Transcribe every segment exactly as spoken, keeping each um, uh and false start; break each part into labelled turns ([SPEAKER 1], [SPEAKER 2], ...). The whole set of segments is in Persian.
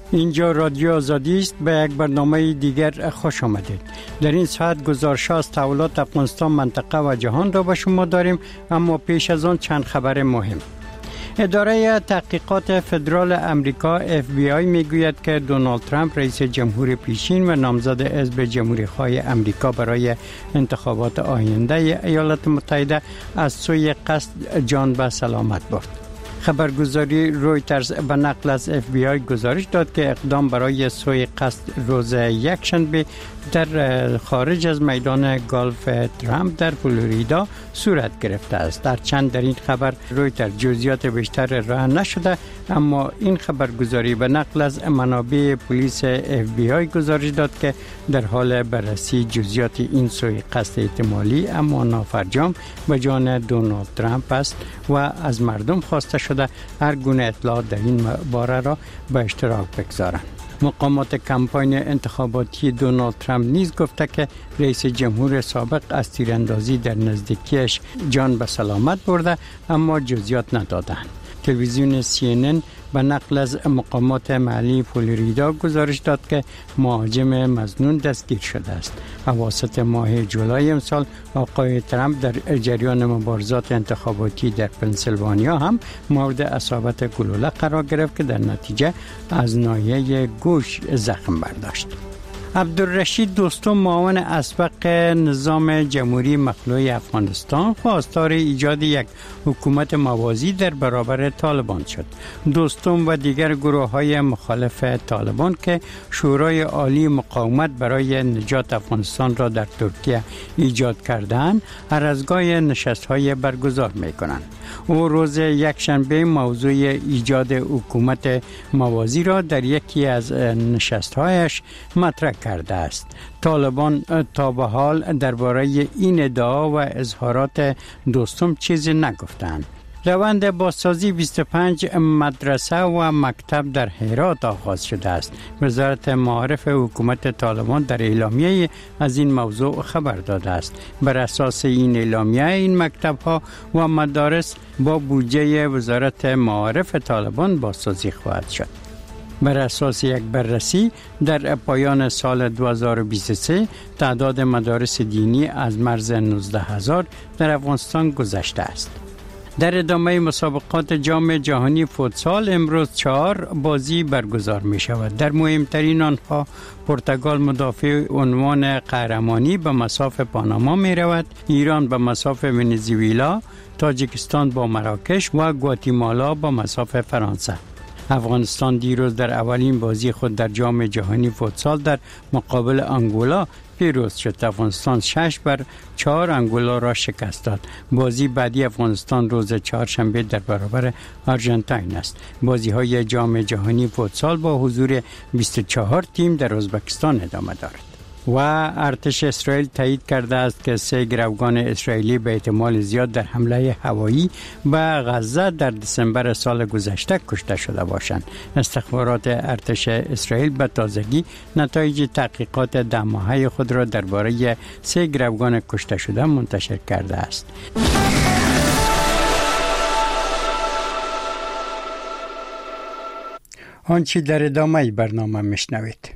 [SPEAKER 1] اینجا رادیو آزادی است. به یک برنامه دیگر خوش آمدید. در این ساعت گزارش از تحولات افغانستان، منطقه و جهان را به شما داریم، اما پیش از آن چند خبر مهم. اداره تحقیقات فدرال امریکا اف بی آی میگوید که دونالد ترامپ رئیس جمهور پیشین و نامزد حزب جمهوری‌خواه امریکا برای انتخابات آینده ایالات متحده از سوی قصد جان به سلامت برد. خبرگزاری رویترز به نقل از اف بی آی گزارش داد که اقدام برای سوی قصد روز یکشنبه در خارج از میدان گالف ترامپ در فلوریدا صورت گرفته است. در چند در این خبر رویترز جزئیات بیشتر راه نشده، اما این خبرگزاری به نقل از منابع پلیس اف بی آی گزارش داد که در حال بررسی جزئیات این سوی قصد احتمالی اما نافرجام به جان دونالد ترامپ است و از مردم خواسته شده هر گونه اطلاعات در این باره را به اشتراک بگذارند. مقامات کمپاین انتخاباتی دونالد ترامپ نیز گفته که رئیس جمهور سابق از تیراندازی در نزدیکیش جان به سلامت برده، اما جزئیات ندادند. تلویزیون سی ان ان به نقل از مقامات محلی فلوریدا گزارش داد که مهاجم مظنون دستگیر شده است. اواسط ماه جولای امسال آقای ترامپ در جریان مبارزات انتخاباتی در پنسیلوانیا هم مورد اصابت گلوله قرار گرفت که در نتیجه از ناحیه گوش زخم برداشت. عبدالرشید دوستم، معاون اسبق نظام جمهوری مخلوع افغانستان، خواستار ایجاد یک حکومت موازی در برابر طالبان شد. دوستم و دیگر گروه های مخالف طالبان که شورای عالی مقاومت برای نجات افغانستان را در ترکیه ایجاد کردند، هر از گاهی نشست های برگزار می کنند. او روز یکشنبه موضوع ایجاد حکومت موازی را در یکی از نشست هایش مطرح کرده است. طالبان تا به حال درباره این ادعا و اظهارات دوستم چیزی نگفتند. روند بازسازی بیست و پنج مدرسه و مکتب در هرات آغاز شده است. وزارت معارف حکومت طالبان در اعلامیه از این موضوع خبر داده است. بر اساس این اعلامیه این مکتب ها و مدارس با بودجه وزارت معارف طالبان بازسازی خواهد شد. بر اساس یک بررسی در پایان سال دو هزار و بیست و سه تعداد مدارس دینی از مرز نوزده هزار در افغانستان گذشته است. در ادامه مسابقات جام جهانی فوتسال امروز چهار بازی برگزار می شود. در مهمترین آنها پرتغال مدافع عنوان قهرمانی به مصاف پاناما می رود، ایران به مصاف ونزوئلا، تاجیکستان با مراکش و گواتیمالا با مصاف فرانسه. افغانستان دیروز در اولین بازی خود در جام جهانی فوتسال در مقابل انگولا پیروز شد. افغانستان شش بر چهار انگولا را شکست داد. بازی بعدی افغانستان روز چهارشنبه در برابر آرژانتین است. بازی های جام جهانی فوتسال با حضور بیست و چهار تیم در ازبکستان ادامه دارد. و ارتش اسرائیل تایید کرده است که سه گروگان اسرائیلی به احتمال زیاد در حمله هوایی به غزه در دسامبر سال گذشته کشته شده باشند. استخبارات ارتش اسرائیل به تازگی نتایج تحقیقات ده ماهه خود را درباره سه گروگان کشته شده منتشر کرده است. آنچه در ادامه برنامه میشنوید.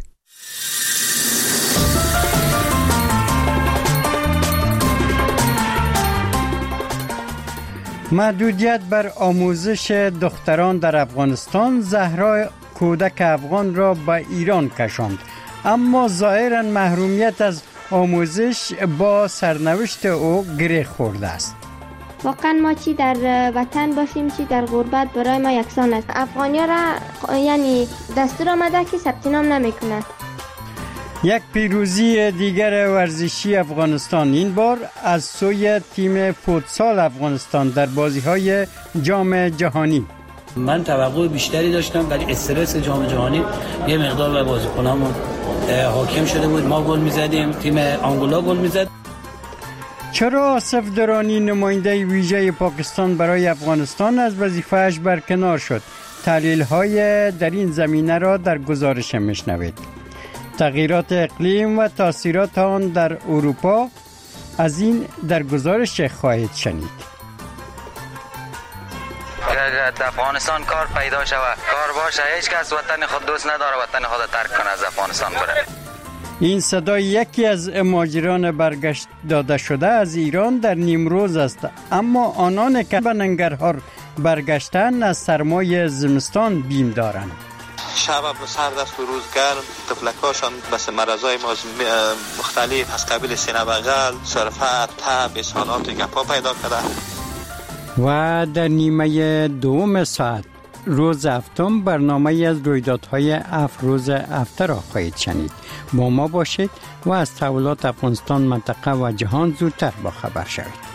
[SPEAKER 1] محدودیت بر آموزش دختران در افغانستان زهرا کودک افغان را به ایران کشاند، اما ظاهراً محرومیت از آموزش با سرنوشت او گره خورده است.
[SPEAKER 2] واقعا ما چی در وطن باشیم چی در غربت برای ما یکسان است. افغانیا را یعنی دستور آمده که ثبت نام نمیکنند.
[SPEAKER 1] یک پیروزی دیگر ورزشی افغانستان، این بار از سوی تیم فوتسال افغانستان در بازی‌های جام جهانی.
[SPEAKER 3] من توقع بیشتری داشتم ولی استرس جام جهانی یه مقدار به بازیکنامون حاکم شده بود. ما گل می‌زدیم، تیم آنگولا گل می‌زد.
[SPEAKER 1] چرا آصف درانی نماینده ویژه پاکستان برای افغانستان از وظیفه‌اش برکنار شد؟ تحلیل‌های در این زمینه را در گزارش میشنوید. تغییرات اقلیم و تاثیرات آن در اروپا، از این در گزارش خواهید شنید.
[SPEAKER 4] که افغانستان کار پیدا شود، کار باشه. هیچ کس وطن خود دوست نداره وطن خود ترک کنه از افغانستان بره.
[SPEAKER 1] این صدای یکی از مهاجران برگشت داده شده از ایران در نیمروز است، اما آنان که به ننگرهار برگشتن از سرمای زمستان بیم دارند.
[SPEAKER 5] شب سرد است و روز گرم، تفلکاشان بس مرضای مختلف از قبیل سینه بغل، سرفه، تب، اسهالات گپا پیدا کرده.
[SPEAKER 1] و در نیمه دوم ساعت روز هفتم برنامه از رویدادهای افروز هفته را خواهید شنید. با ما باشید و از تحولات افغانستان، منطقه و جهان زودتر با خبر شوید.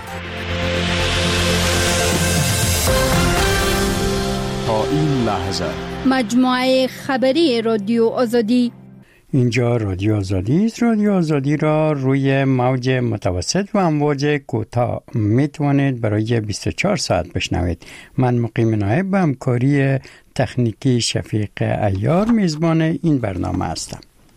[SPEAKER 6] تا این لحظه
[SPEAKER 7] مجموعه خبری رادیو آزادی.
[SPEAKER 1] اینجا رادیو آزادی است. رادیو آزادی را روی موج متوسط و امواج کوتاه میتوانید برای بیست و چهار ساعت بشنوید. من مقیم نایب به همکاری تکنیکی شفیق عیار میزبان این برنامه هستم.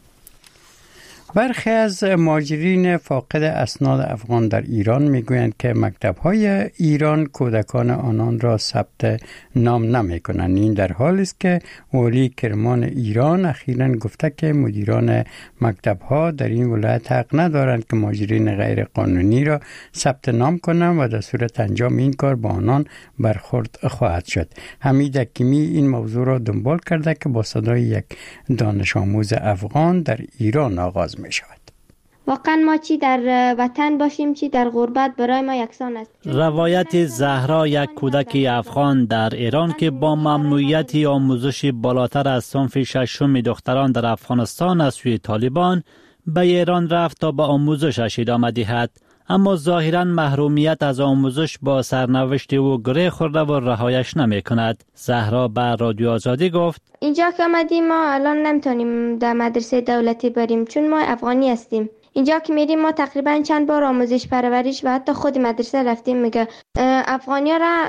[SPEAKER 1] برخی از مهاجرین فاقد اسناد افغان در ایران میگویند که مکتب‌های ایران کودکان آنان را ثبت نام نمی‌کنند. این در حالی است که والی کرمان ایران اخیراً گفته که مدیران مکتب‌ها در این ولایت حق ندارند که مهاجرین غیر قانونی را ثبت نام کنند و در صورت انجام این کار با آنان برخورد خواهد شد. حمید حکیمی این موضوع را دنبال کرده که با صدای یک دانش آموز افغان در ایران آغاز می شود.
[SPEAKER 2] واقعا ما چی در وطن باشیم چی در غربت برای ما یکسان است.
[SPEAKER 8] روایت زهرا، یک کودک افغان در ایران که با ممنوعیت آموزش بالاتر از صنف ششم دختران در افغانستان از سوی طالبان به ایران رفت تا به آموزشش ادامه دهد، اما ظاهراً محرومیت از آموزش با سرنوشت او گره خورده و رهایش نمی کند. زهرا به رادیو آزادی گفت
[SPEAKER 2] اینجا که آمدیم ما الان نمیتونیم در مدرسه دولتی بریم چون ما افغانی هستیم. اینجا که میریم ما تقریبا چند بار آموزش پرورش و حتی خود مدرسه رفتیم میگه افغانی را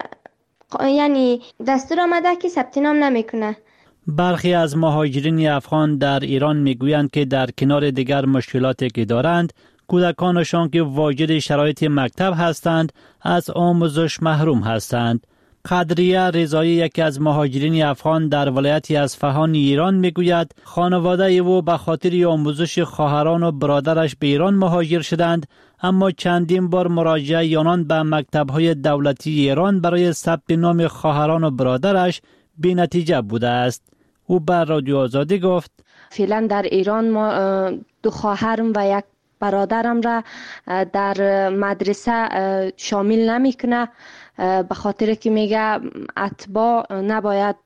[SPEAKER 2] یعنی دستور آمده که ثبت نام نمیکنه.
[SPEAKER 8] برخی از مهاجرین افغان در ایران میگویند که در کنار دیگر مشکلاتی که دارند، کودکانشان که واجد شرایط مکتب هستند از آموزش محروم هستند. قدریه رضایی، یکی از مهاجرین افغان در ولایتی اصفهان ایران میگوید خانواده او به خاطر آموزش خواهران و برادرش به ایران مهاجر شدند، اما چندین بار مراجعه آنان به مکتب‌های دولتی ایران برای ثبت نام خواهران و برادرش بی نتیجه بوده است. او به رادیو آزادی گفت
[SPEAKER 9] فعلا در ایران ما دو خواهرم و یک برادرم را در مدرسه شامل نمیکنه، به خاطر که میگه اتباع نباید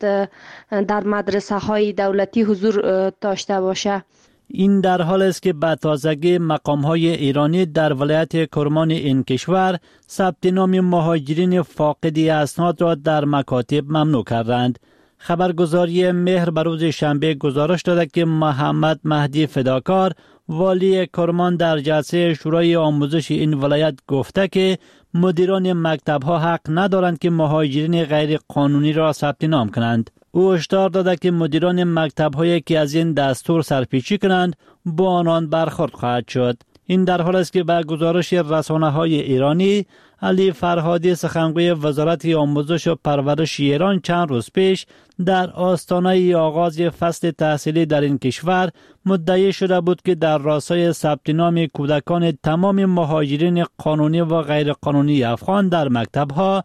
[SPEAKER 9] در مدرسه های دولتی حضور داشته باشه.
[SPEAKER 8] این در حال است که به تازگی مقام های ایرانی در ولایت کرمان این کشور ثبت نام مهاجرین فاقدی اسناد را در مکاتب ممنوع کردند. خبرگزاری مهر بر روز شنبه گزارش داده که محمد مهدی فداکار، والی کرمان، در جلسه شورای آموزش این ولایت گفته که مدیران مکتب‌ها حق ندارند که مهاجرین غیر قانونی را ثبت نام کنند. او هشدار داده که مدیران مکتب‌هایی که از این دستور سرپیچی کنند با آنان برخورد خواهد شد. این در حال است که به گزارش رسانه‌های ایرانی، علی فرهادی، سخنگوی وزارت آموزش و پرورش ایران، چند روز پیش در آستانه آغاز فصل تحصیلی در این کشور مدعی شده بود که در راستای ثبت نام کودکان تمام مهاجرین قانونی و غیر قانونی افغان در مکتب‌ها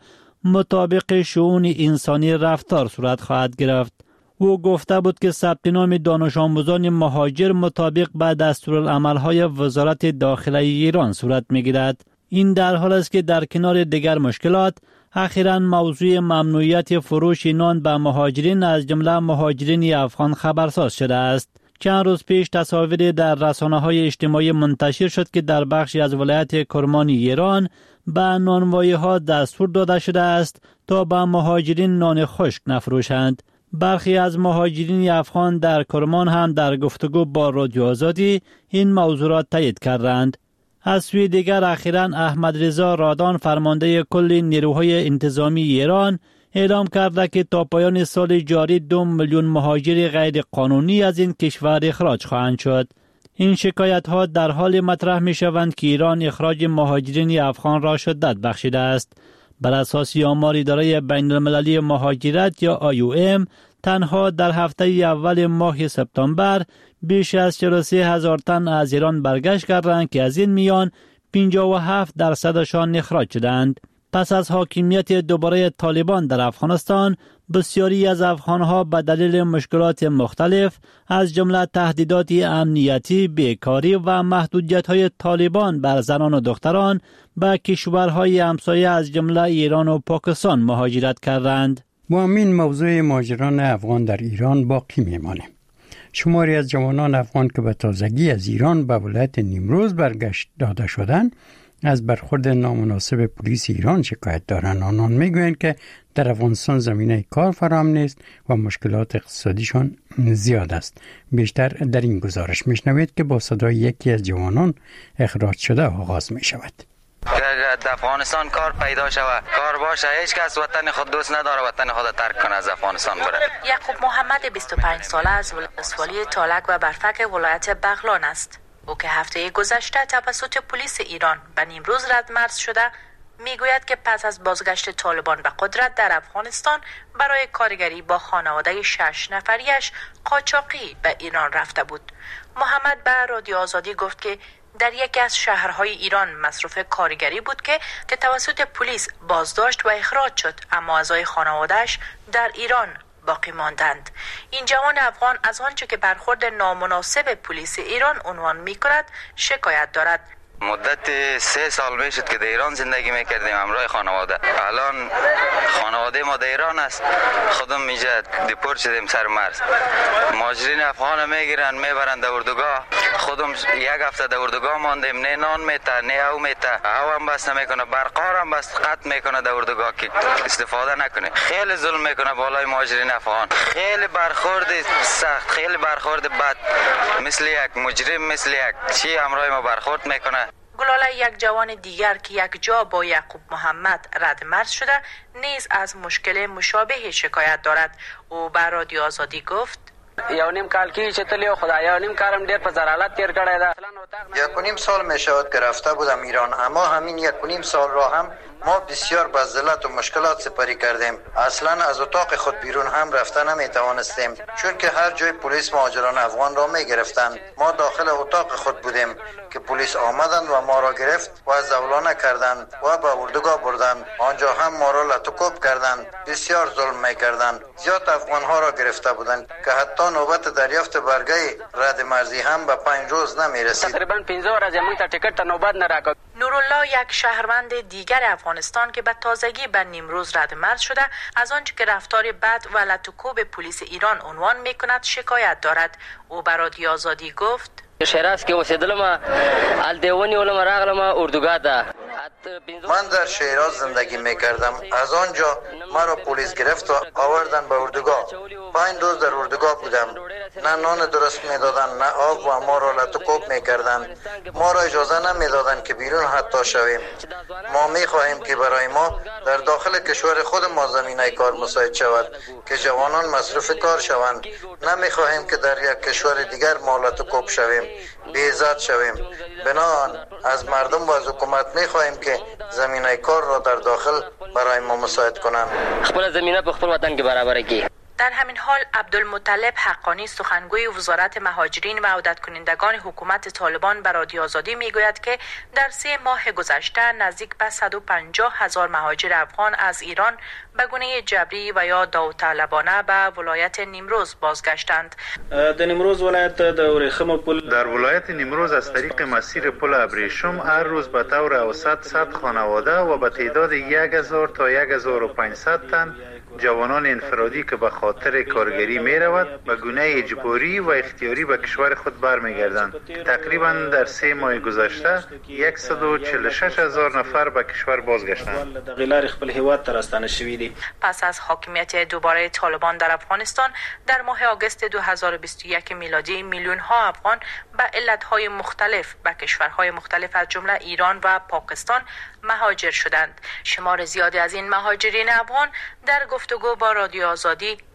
[SPEAKER 8] مطابق شؤون انسانی رفتار صورت خواهد گرفت. او گفته بود که ثبت نام دانش آموزان مهاجر مطابق به دستورالعمل‌های وزارت داخله ایران صورت می‌گیرد. این در حال است که در کنار دیگر مشکلات، اخیراً موضوع ممنوعیت فروش نان به مهاجرین از جمله مهاجرین افغان خبرساز شده است. چند روز پیش تصاویری در رسانه‌های اجتماعی منتشر شد که در بخشی از ولایت کرمان ایران به نانوایی‌ها دستور داده شده است تا به مهاجرین نان خشک نفروشند. برخی از مهاجرین افغان در کرمان هم در گفتگو با رادیو آزادی این موضوع را تایید کردند. از سوی دیگر اخیراً احمد رضا رادان، فرمانده کل نیروهای انتظامی ایران، اعلام کرده که تا پایان سال جاری دو میلیون مهاجر غیر قانونی از این کشور اخراج خواهند شد. این شکایت ها در حال مطرح می شوند که ایران اخراج مهاجرین افغان را شدت بخشیده است. بر اساس آمار اداره بین المللی مهاجرت یا آی او ام، تنها در هفته اول ماه سپتامبر بیش از چهل و سه هزار تن از ایران برگشت کردند که از این میان پنجاه و هفت درصدشان اخراج شدند. پس از حاکمیت دوباره طالبان در افغانستان، بسیاری از افغانها به دلیل مشکلات مختلف از جمله تهدیدات امنیتی، بیکاری و محدودیت‌های طالبان بر زنان و دختران به کشورهای همسایه از جمله ایران و پاکستان مهاجرت کردند.
[SPEAKER 1] و همین موضوع مهاجران افغان در ایران باقی میمانه. شماری از جوانان افغان که به تازگی از ایران به ولایت نیمروز برگشت داده شدند، از برخورد نامناسب پلیس ایران شکایت دارند. آنان میگویند که در افغانستان زمینه کار فراهم نیست و مشکلات اقتصادیشان زیاد است. بیشتر در این گزارش میشنوید که با صدای یکی از جوانان اخراج شده آغاز می شود.
[SPEAKER 4] در افغانستان کار پیدا شود، کار باشه، هیچ کس وطن خود دوست نداره وطن خود ترک کنه از افغانستان بره.
[SPEAKER 10] یعقوب محمد بیست و پنج ساله از ولسوالی تالک و برفک ولایت بغلان است. او که هفته گذشته توسط پلیس ایران به نیمروز ردمرز شده، میگوید که پس از بازگشت طالبان به قدرت در افغانستان برای کارگری با خانواده شش نفریش قاچاقی به ایران رفته بود. محمد به رادیو آزادی گفت که در یکی از شهرهای ایران مصروف کارگری بود که که توسط پلیس بازداشت و اخراج شد، اما اعضای خانواده‌اش در ایران باقی ماندند. این جوان افغان از آنچه که برخورد نامناسب پلیس ایران عنوان می‌کند شکایت دارد.
[SPEAKER 4] مدت سه سال میشد که در ایران زندگی میکردیم همراه خانواده. الان خانواده ما در ایران است، خودم میجا دیپورت شدیم سر مرز. مهاجرین افغان میگیرن میبرن در اردوگاه. خودم یک هفته در اردوگاه ماندیم، نه نان میته نه او میته، او هم بس نمیکنه، برقار هم بس قطع میکنه در اردوگاه که استفاده نکنه. خیلی ظلم میکنه بالای مهاجرین افغان، خیلی برخورد سخت، خیلی برخورد بد، مثل یک مجرم، مثل یک چی همراه ما برخورد میکنه.
[SPEAKER 10] گلاله یک جوان دیگر که یک جا با یعقوب محمد ردمرز شده نیز از مشکل مشابه شکایت دارد. او به رادیو آزادی گفت:
[SPEAKER 11] یو نیم کال کی چې تلیو خدایا نیم کارم ډیر په زرالت تیر کړی دا.
[SPEAKER 12] یک و نیم سال می شود که رفته بودم ایران، اما همین یک و نیم سال را هم ما بسیار با ذلت و مشکلات سپری کردیم. اصلا از اتاق خود بیرون هم رفته نمی توانستیم، چون که هر جای پلیس مهاجران افغان را می گرفتند. ما داخل اتاق خود بودیم که پلیس آمدند و ما را گرفت و زولانه کردند و به اردوگاه بردند. آنجا هم ما را لطوکوب کردند، بسیار ظلم می کردند. زیاد افغان ها را گرفته بودند که حتی نوبت دریافت برگه رد مرزی هم به پنج روز نمی رسید.
[SPEAKER 11] تقریبا پنځه ورځې موږ ته ټیکټ ته نوبت نه راکړ.
[SPEAKER 10] نورالله یک شهروند دیگر افغانستان که به تازگی به نیمروز ردمرز شده از آنچه که رفتار بد و لطوکوب پلیس ایران عنوان میکند شکایت دارد. او به رادیو آزادی گفت:
[SPEAKER 11] شیراز کې اوسېدلم، ال دیونی ولم راغلم اردوگاه ته.
[SPEAKER 12] من در شیراز زندگی میکردم. از آنجا مرا پلیس گرفت و آوردن به اردوگاه. پنج روز در اردوگاه بودم. نه نان درست میدادن، نه آب، و ما را لطوکوب میکردن. ما را اجازه نمیدادن که بیرون حتی شویم. ما میخواهیم که برای ما در داخل کشور خود ما زمینه کار مساعد شود که جوانان مصروف کار شوند. نمیخواهیم که در یک کشور دیگر ما لطوکوب شویم، بی‌عزت شویم. بنابراین از مردم و از حکومت میخواهیم که زمینه کار را در داخل برای ما مساعد کنند.
[SPEAKER 11] خپل زمینه په خپل وطن کې برابر کړي.
[SPEAKER 10] در همین حال عبدالمطلب حقانی سخنگوی وزارت مهاجرین و عودت کنندگان حکومت طالبان به رادیو آزادی میگوید که در سه ماه گذشته نزدیک به صد و پنجاه هزار مهاجر افغان از ایران به گونه جبری و یا داوطلبانه به ولایت نیمروز بازگشتند.
[SPEAKER 13] در نیمروز ولایت د ورېښمو پل
[SPEAKER 14] در ولایت نیمروز از طریق مسیر پل ابریشم هر روز به طور اوسط صد خانواده و به تعداد یک هزار تا یک هزار و پانصد تن جوانان انفرادی که به خاطر کارگری می رود به گونه اجباری و اختیاری به کشور خود برمیگردند. تقریبا در سه ماه گذشته صد و چهل و شش هزار نفر به کشور بازگشتند.
[SPEAKER 13] غلار خپل هیواد ته راستانه شوي دي.
[SPEAKER 10] پس از حاکمیت دوباره طالبان در افغانستان در ماه آگوست دو هزار و بیست و یک میلادی میلیون ها افغان به علتهای مختلف به کشورهای مختلف از جمله ایران و پاکستان مهاجر شدند. شمار زیادی از این مهاجرین افغان در گفتگو با رادیو آزادی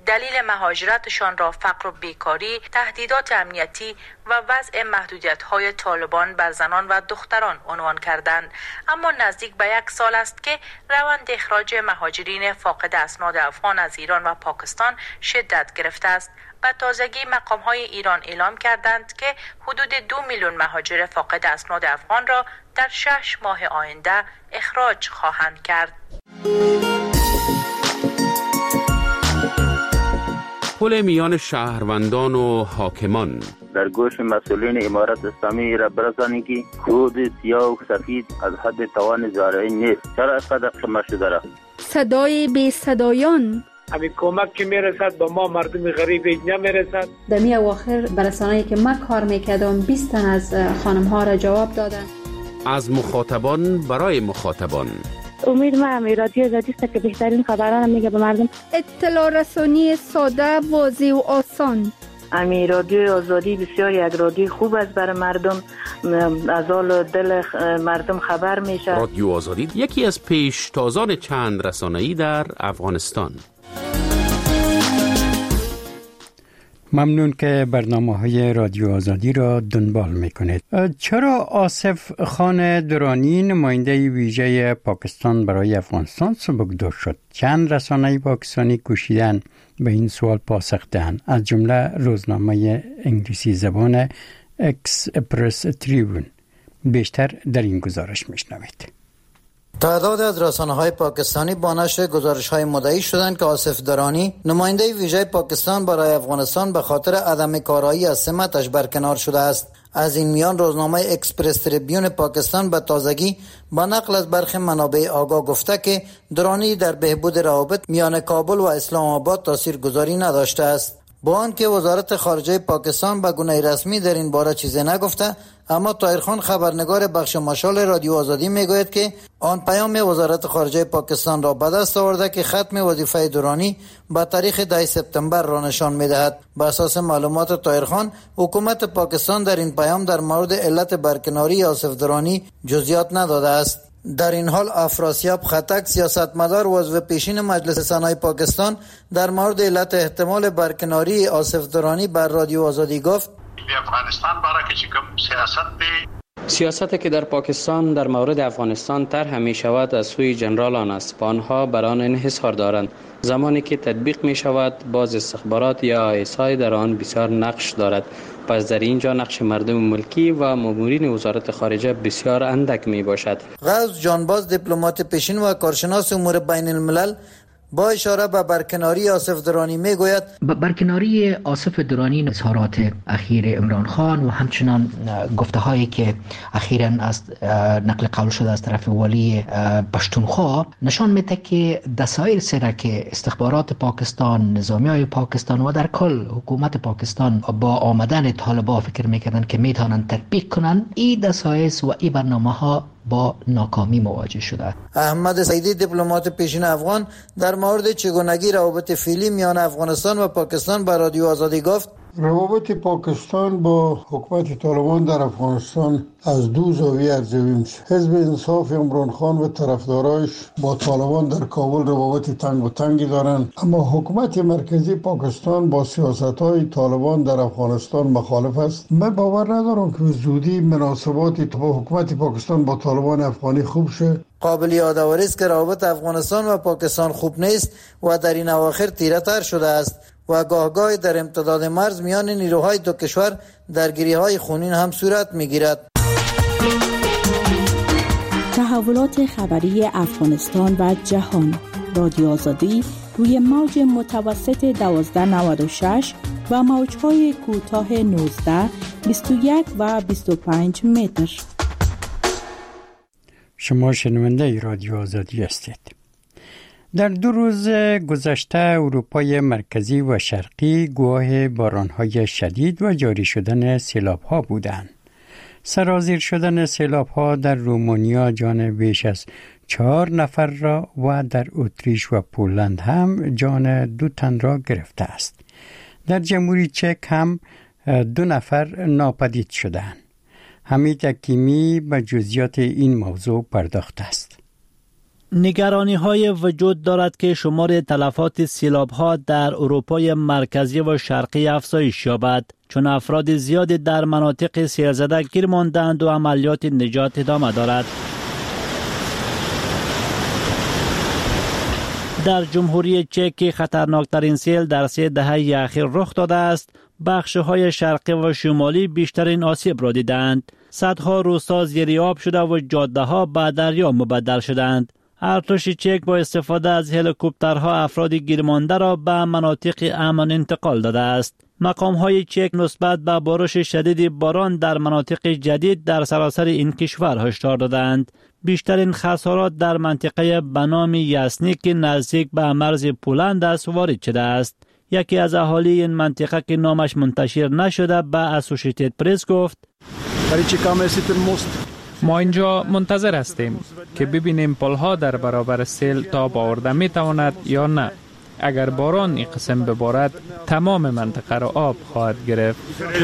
[SPEAKER 10] دلیل مهاجرتشان را فقر و بیکاری، تهدیدات امنیتی و وضع محدودیت‌های طالبان بر زنان و دختران عنوان کردند. اما نزدیک به یک سال است که روند اخراج مهاجرین فاقد اسناد افغان از ایران و پاکستان شدت گرفته است. به تازگی مقام‌های ایران اعلام کردند که حدود دو میلیون مهاجر فاقد اسناد افغان را در شش ماه آینده اخراج خواهند کرد.
[SPEAKER 15] پل میان شهروندان و حاکمان
[SPEAKER 16] در گوش مسئولین امارت اسلامی را برسانید که کود سیاه و سفید از حد توان زارعی نیست. چرا اینقدر خمه شده را؟
[SPEAKER 7] صدای بی صدایان،
[SPEAKER 17] همین کمک که میرسد به ما مردم غریب نمیرسد.
[SPEAKER 18] در می اواخر برسانه‌ای که من کار میکردم بیست تن از خانم ها را جواب دادن.
[SPEAKER 15] از مخاطبان برای مخاطبان.
[SPEAKER 19] امید ما هم رادیو آزادی است که بهترین خبران میگه به مردم.
[SPEAKER 7] اطلاع رسانی ساده، واضح و آسان.
[SPEAKER 20] امی رادیو آزادی بسیار یک رادیو خوب است برای مردم، از حال دل مردم خبر میشه.
[SPEAKER 15] رادیو آزادی یکی از پیشتازان چند رسانه‌ای در افغانستان.
[SPEAKER 1] ممنون که برنامه‌های رادیو آزادی را دنبال می‌کنید. چرا آصف خان درانی نماینده ویژه پاکستان برای افغانستان سبکدار شد؟ چند رسانه پاکستانی کوشیدن به این سوال پاسخ دهند، از جمله روزنامه انگلیسی زبان اکسپرس تریبون. بیشتر در این گزارش میشنوید.
[SPEAKER 21] تعداد از رسانه‌های پاکستانی با نشر گزارش‌های مدعی شدند که آصف درانی نماینده ویژه پاکستان برای افغانستان به خاطر عدم کارایی از سمتش برکنار شده است. از این میان روزنامه اکسپرس تریبیون پاکستان به تازگی با نقل از برخی منابع آگاه گفته که درانی در بهبود روابط میان کابل و اسلام آباد تاثیرگذاری نداشته است. با آنکه وزارت خارجه پاکستان به گونه رسمی در این باره چیزی نگفته، اما طاهرخان خبرنگار بخش مشال رادیو آزادی میگوید که آن پیام وزارت خارجه پاکستان را به دست آورده که ختم وظیفه درانی با تاریخ ده سپتامبر را نشان میدهد. بر اساس معلومات طاهرخان، حکومت پاکستان در این پیام در مورد علت برکناری آصف درانی جزئیات نداده است. در این حال افراسیاب خطک، سیاستمدار و عضو پیشین مجلس سنای پاکستان، در مورد علت احتمال برکناری آصف درانی بر رادیو آزادی گفت:
[SPEAKER 22] افغانستان برای که چکم سیاست بی
[SPEAKER 23] سیاستی که در پاکستان در مورد افغانستان طرح می شود از سوی جنرالان است. با آنها بر آن انحصار دارند. زمانی که تطبیق می شود، باز استخبارات یا آی اس آی در آن بسیار نقش دارد. پس در اینجا نقش مردم ملکی و مامورین وزارت خارجه بسیار اندک می باشد.
[SPEAKER 21] غوث جانباز، دیپلمات پیشین و کارشناس امور بین الملل، با اشاره به برکناری آصف درانی میگوید:
[SPEAKER 24] برکناری آصف درانی اظهارات اخیر عمران خان و همچنان گفته هایی که اخیراً از نقل قول شده از طرف والی پشتونخوا نشان میده که دسایل سره که استخبارات پاکستان، نظامی های پاکستان و در کل حکومت پاکستان با آمدن طالبان فکر میکردن که میتونن تطبیق کنن، این دسایل و این برنامه ها با ناکامی مواجه شده.
[SPEAKER 21] احمد سعیدی، دیپلمات پیشین افغان، در مورد چگونگی روابط فعلی میان افغانستان و پاکستان به رادیو آزادی گفت:
[SPEAKER 25] روابط پاکستان با حکومت طالبان در افغانستان از دو زاویه ارزیابی میشه. حزب انصاف عمران خان و طرفدارایش با طالبان در کابل روابط تنگ و تنگی دارند، اما حکومت مرکزی پاکستان با سیاست‌های طالبان در افغانستان مخالف است. من باور ندارم که زودی مناسبات با حکومت پاکستان با طالبان افغانی خوب شه.
[SPEAKER 21] قابل یادآوری است که روابط افغانستان و پاکستان خوب نیست و در این اواخر تیره تر شده است و گاه گاه در امتداد مرز میان نیروهای دو کشور درگیری‌های خونین هم صورت می‌گیرد.
[SPEAKER 26] تحولات خبری افغانستان و جهان. رادیو آزادی روی موج متوسط دوازده نود و شش و موج‌های کوتاه نوزده، بیست و یک و بیست و پنج متر.
[SPEAKER 1] شما شنونده رادیو آزادی هستید. در دو روز گذشته اروپای مرکزی و شرقی گواه باران‌های شدید و جاری شدن سیلاب‌ها بودند. سرازیر شدن سیلاب‌ها در رومانیا جان بیش از چهار نفر را و در اتریش و پولند هم جان دو تن را گرفته است. در جمهوری چک هم دو نفر ناپدید شدند. حمید حکیمی به جزئیات این موضوع پرداخته است.
[SPEAKER 2] نگرانی های وجود دارد که شمار تلفات سیلاب ها در اروپای مرکزی و شرقی افزایش یابد، چون افراد زیادی در مناطق سیل زده گیر ماندند و عملیات نجات ادامه دارد. در جمهوری چک خطرناکترین سیل در سه دهه اخیر رخ داده است. بخش‌های شرقی و شمالی بیشترین آسیب را دیدند. صدها روستا زیرآب شده و جاده‌ها به دریا مبدل شدند. ارتش چک با استفاده از هلیکوپترها افراد گیرمانده را به مناطق امن انتقال داده است. مقام‌های چک نسبت به بارش شدید باران در مناطق جدید در سراسر این کشور هشدار دادند. بیشترین خسارات در منطقه به نام یاسنی که نزدیک به مرز پولند است وارد شده است. یکی از اهالی این منطقه که نامش منتشر نشده به اسوشییتد پرس گفت:
[SPEAKER 3] ما اینجا منتظر هستیم که ببینیم پلها در برابر سیل تاب آورده می تواند یا نه. اگر باران این قسم ببارد تمام منطقه را آب خواهد گرفت.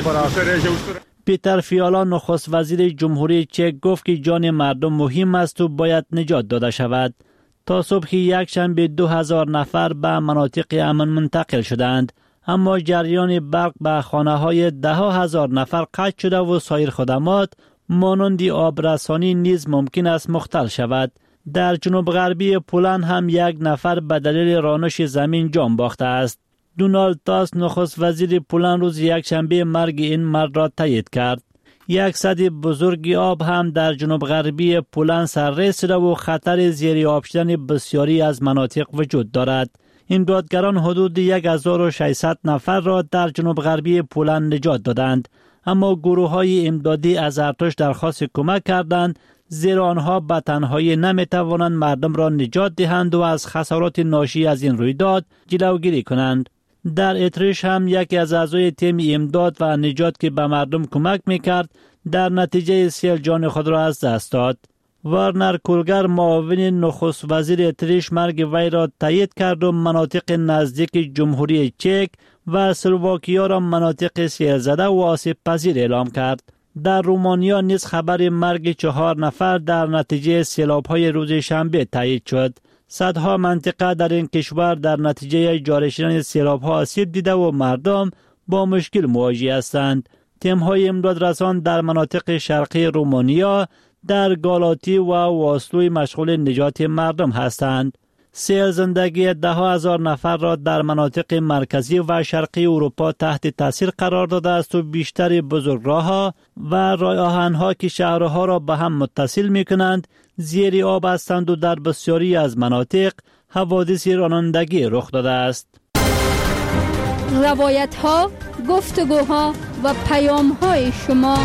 [SPEAKER 2] پیتر فیالا نخست وزیر جمهوری چک گفت که جان مردم مهم است و باید نجات داده شود. تا صبح یک شنبه دو هزار نفر به مناطق امن منتقل شدند، اما جریان برق به خانه های ده هزار نفر قطع شده و سایر خدمات مانند آبرسانی نیز ممکن است مختل شود. در جنوب غربی پولند هم یک نفر به دلیل رانش زمین جان باخته است. دونالد تاسک نخست وزیر پولند روز یک شنبه مرگ این مرد را تایید کرد. یک سد بزرگ آب هم در جنوب غربی پولند سرریز شده و خطر زیر آب شدن بسیاری از مناطق وجود دارد. امدادگران حدود هزار و ششصد نفر را در جنوب غربی پولند نجات دادند، اما گروه های امدادی از ارتش درخواست کمک کردند، زیرا آنها به تنهایی نمی توانند مردم را نجات دهند و از خسارات ناشی از این رویداد جلوگیری کنند. در اتریش هم یکی از اعضای تیم امداد و نجات که به مردم کمک میکرد در نتیجه سیل جان خود را از دست داد. وارنر کولگر معاون نخست وزیر اتریش مرگ وی را تایید کرد و مناطق نزدیک جمهوری چک و اسلواکیا را مناطق سیل زده و آسیب پذیر اعلام کرد. در رومانیا نیز خبر مرگ چهار نفر در نتیجه سیلاب‌های روز شنبه تایید شد. صدها منطقه در این کشور در نتیجه جاری شدن سیلاب‌ها آسیب دیده و مردم با مشکل مواجه هستند. تیم‌های امدادرسان در مناطق شرقی رومانیا در گالاتی و واسلوی مشغول نجات مردم هستند. سیل زندگی ده هزار نفر را در مناطق مرکزی و شرقی اروپا تحت تاثیر قرار داده است و بیشتر بزرگراه‌ها و راه آهن‌ها که شهرها را به هم متصل می‌کنند زیر آب هستند و در بسیاری از مناطق حوادث رانندگی رخ داده است.
[SPEAKER 7] روایت‌ها، گفتگوها و پیام‌های شما.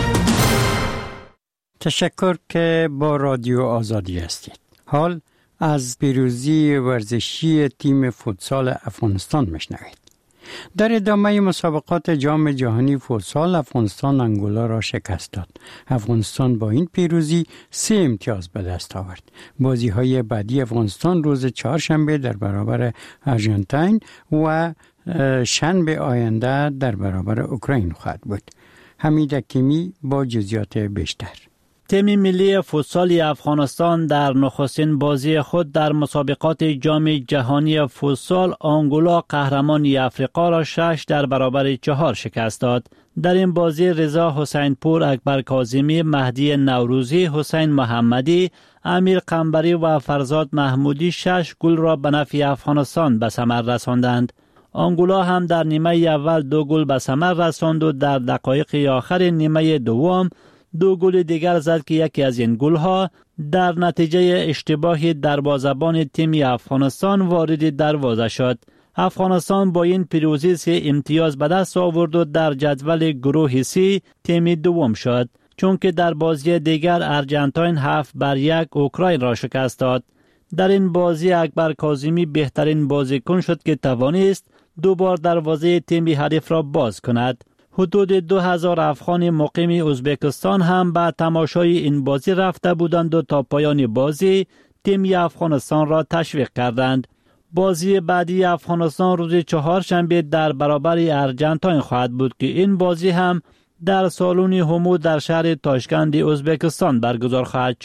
[SPEAKER 1] تشکر که با رادیو آزادی هستید. حال از پیروزی ورزشی تیم فوتسال افغانستان میشنوید. در ادامه مسابقات جام جهانی فوتسال افغانستان انگولا را شکست داد. افغانستان با این پیروزی سه امتیاز به دست آورد. بازی های بعدی افغانستان روز چهارشنبه در برابر آرژانتین و شنبه آینده در برابر اوکراین خواهد بود. حمید حکیمی با جزئیات بیشتر.
[SPEAKER 2] تیم ملی فوتسال افغانستان در نخستین بازی خود در مسابقات جام جهانی فوتسال آنگولا قهرمان افریقا را شش در برابر چهار شکست داد. در این بازی رضا حسین پور، اکبر کاظمی، مهدی نوروزی، حسین محمدی، امیر قنبری و فرزاد محمودی شش گل را به نفع افغانستان به ثمر رساندند. آنگولا هم در نیمه اول دو گل به ثمر رساند و در دقایق آخر نیمه دوم دو گل دیگر زد که یکی از این گل‌ها در نتیجه اشتباه دروازه‌بان تیم افغانستان وارد دروازه شد. افغانستان با این پیروزی سه امتیاز به دست آورد و در جدول گروه سی تیم دوم شد، چون که در بازی دیگر آرژانتین هفت بر یک اوکراین را شکست داد. در این بازی اکبر کاظمی بهترین بازیکن شد که توانست دو بار دروازه تیم حریف را باز کند. حدود دو هزار افغان مقیم ازبکستان هم به تماشای این بازی رفته بودند و تا پایان بازی تیم افغانستان را تشویق کردند. بازی بعدی افغانستان روز چهارشنبه در برابر آرژانتین خواهد بود که این بازی هم در سالن همو در شهر تاشکند ازبکستان برگزار خواهد شد.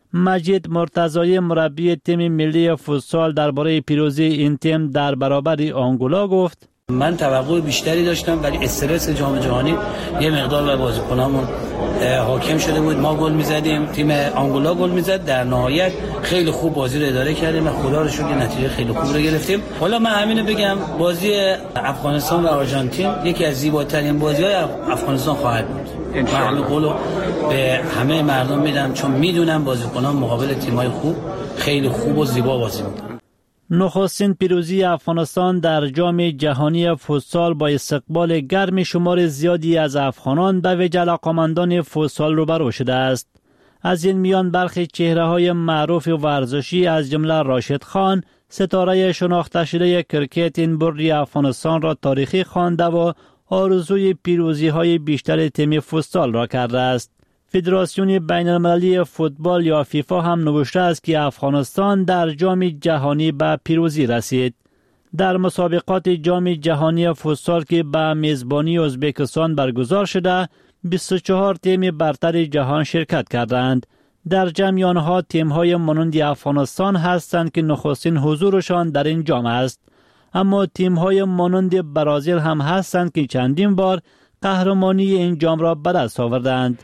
[SPEAKER 2] مجید مرتضایی مربی تیم ملی فوتسال درباره پیروزی این تیم در برابر آنگولا گفت:
[SPEAKER 4] من توقع بیشتری داشتم ولی استرس جام جهانی یه مقدار بر بازیکنامون حاکم شده بود. ما گل می‌زدیم، تیم آنگولا گل می‌زد، در نهایت خیلی خوب بازی رو اداره کردیم و خدا رو شکر نتیجه خیلی خوب رو گرفتیم. حالا من همینو بگم، بازی افغانستان و آرژانتین یکی از زیباترین بازی‌های افغانستان خواهد بود. من همین قولو به همه مردم میدم چون میدونم بازیکنان مقابل تیم‌های خوب خیلی خوب و زیبا بازی می‌کنن.
[SPEAKER 2] نخستین پیروزی افغانستان در جام جهانی فوتسال با استقبال گرم شمار زیادی از افغانان به ویژه علاقه‌مندان فوتسال روبرو شده است. از این میان برخی چهره‌های معروف ورزشی از جمله راشد خان، ستاره شناخته شده کرکت این بری افغانستان را تاریخی خوانده و آرزوی پیروزی‌های بیشتر تیم فوتسال را کرده است. فدراسیون بین المللی فوتبال یا فیفا هم نوشته است که افغانستان در جام جهانی به پیروزی رسید. در مسابقات جام جهانی فوتسال که به میزبانی ازبکستان برگزار شده، بیست و چهار تیم برتر جهان شرکت کردند. در جمع آنها تیم‌های مانند افغانستان هستند که نخستین حضورشان در این جام است. اما تیم‌های مانند برزیل هم هستند که چندین بار قهرمانی این جام را به دست آوردند.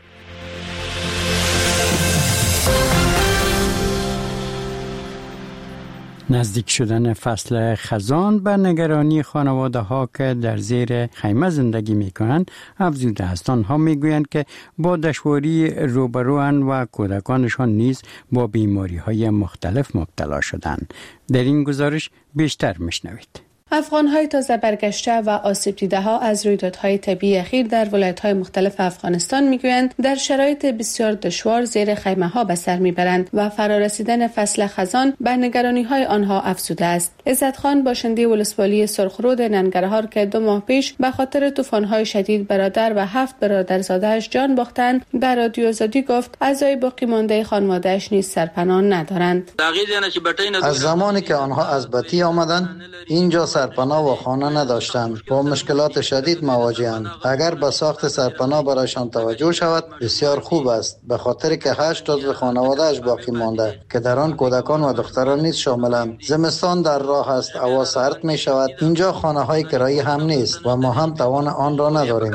[SPEAKER 1] نزدیک شدن فصل خزان به نگرانی خانواده ها که در زیر خیمه زندگی می کنند افزوده است. آنها می گویند که با دشواری روبروان و کودکانشان نیز با بیماری های مختلف مبتلا شدند. در این گزارش بیشتر میشنوید.
[SPEAKER 5] افغان‌های تازه برگشته و آسیب دیده‌ها از رویدادهای طبیعی اخیر در ولایت‌های مختلف افغانستان می‌گویند در شرایط بسیار دشوار زیر خیمه‌ها به سر می‌برند و فرارسیدن فصل خزان به نگرانی‌های آنها افزوده است. عزت خان باشنده ولسوالی سرخرود ننگرهار که دو ماه پیش به خاطر طوفان‌های شدید برادر و هفت برادرزاده‌اش جان باختند، در رادیو آزادی گفت اعضای باقی مانده خانواده‌اش نیز سرپناه ندارند.
[SPEAKER 21] از زمانی که آنها از بتی آمدند اینجا سرپناه و خانه نداشتند، با مشکلات شدید مواجهند. اگر به ساخت سرپناه برایشان توجه شود بسیار خوب است، به خاطر که هشت عضو خانواده‌اش باقی مانده که در آن کودکان و دختران نیز شاملند. زمستان در راه است، هوا سرد می شود، اینجا خانه های کرایی هم نیست و ما هم توان آن را نداریم.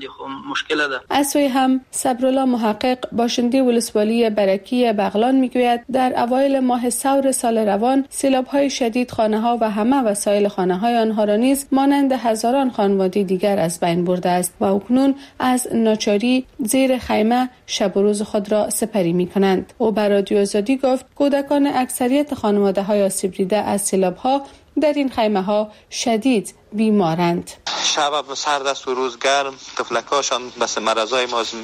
[SPEAKER 5] از سوی هم صبرالله محقق باشنده ولسوالی برکی بغلان میگوید در اوایل ماه ثور سال روان سیلاب‌های شدید خانه‌ها و همه وسایل خانه های آنها را نیز مانند هزاران خانواده دیگر از بین برده است و اکنون از ناچاری زیر خیمه شب و روز خود را سپری می کنند. او بر رادیو آزادی گفت کودکان اکثریت خانواده های آسیب دیده از سیلاب ها در این خیمه ها شدید بیمارند.
[SPEAKER 6] شب سرد است و روز گرم، طفلکاشان بس مرضای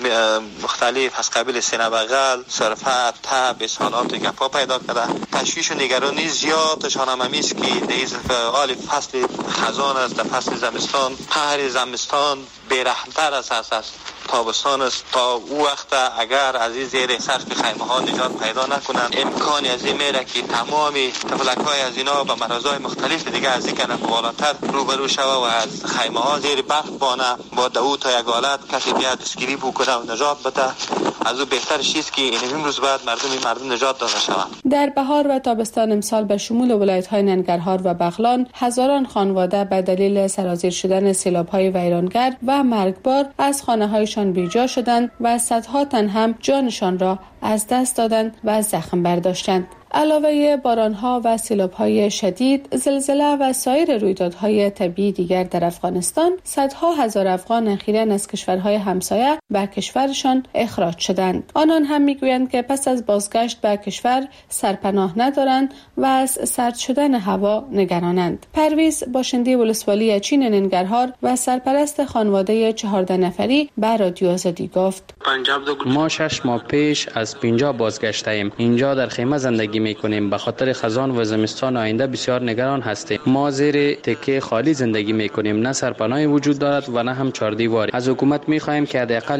[SPEAKER 6] مختلف از قبیل سینه بغل، سرفه، تب، اسهالات گپا پیدا کرده. تشویش و نگرانی زیادشان هم همیست که در حال فصل خزان است، در فصل زمستان قهر زمستان بیرحمتر است از تابستان است. تا او وقت اگر از این زیر سقف خیمه ها نجات پیدا نکنند امکانی از این میره که تمامی طفلکای از اینا به مرضای مختلف دیگه از این کنه بالاتر روبرو شوه و از خیمه ها زیر برف بانه با دو تا یک حالت کسی بیاد اسکریپ بکنه و نجات بده. از او بهتر چیز که این امروز بعد مردم مردم نجات داده شوند.
[SPEAKER 5] در بهار و تابستان امسال به شمول ولایت‌های ننگرهار و بغلان هزاران خانواده به دلیل سرازیر شدن سیلاب‌های ویرانگر و مرگبار از خانه‌هایشان بیجا شدند و صدها تن هم جانشان را از دست دادند و زخم برداشتند. علاوه بارانها و سیلاب‌های شدید، زلزله و سایر رویدادهای طبیعی دیگر در افغانستان، صدها هزار افغان اخیراً از کشورهای همسایه به کشورشان اخراج شدند. آنان هم میگویند که پس از بازگشت به کشور سرپناه ندارند و از سرد شدن هوا نگرانند. پرویز باشنده ولسوالی چین ننگرهار و سرپرست خانواده چهارده نفری به رادیو آزادی گفت:
[SPEAKER 23] ما شش ماه پیش از پنجاب بازگشته ایم. اینجا در خیمه زندگی میکنیم. به خاطر خزان و زمستان آینده بسیار نگران هستیم. ما زیر تکه خالی زندگی میکنیم. نه سرپناهی وجود دارد و نه هم چهاردیواری. از حکومت میخواهیم که حداقل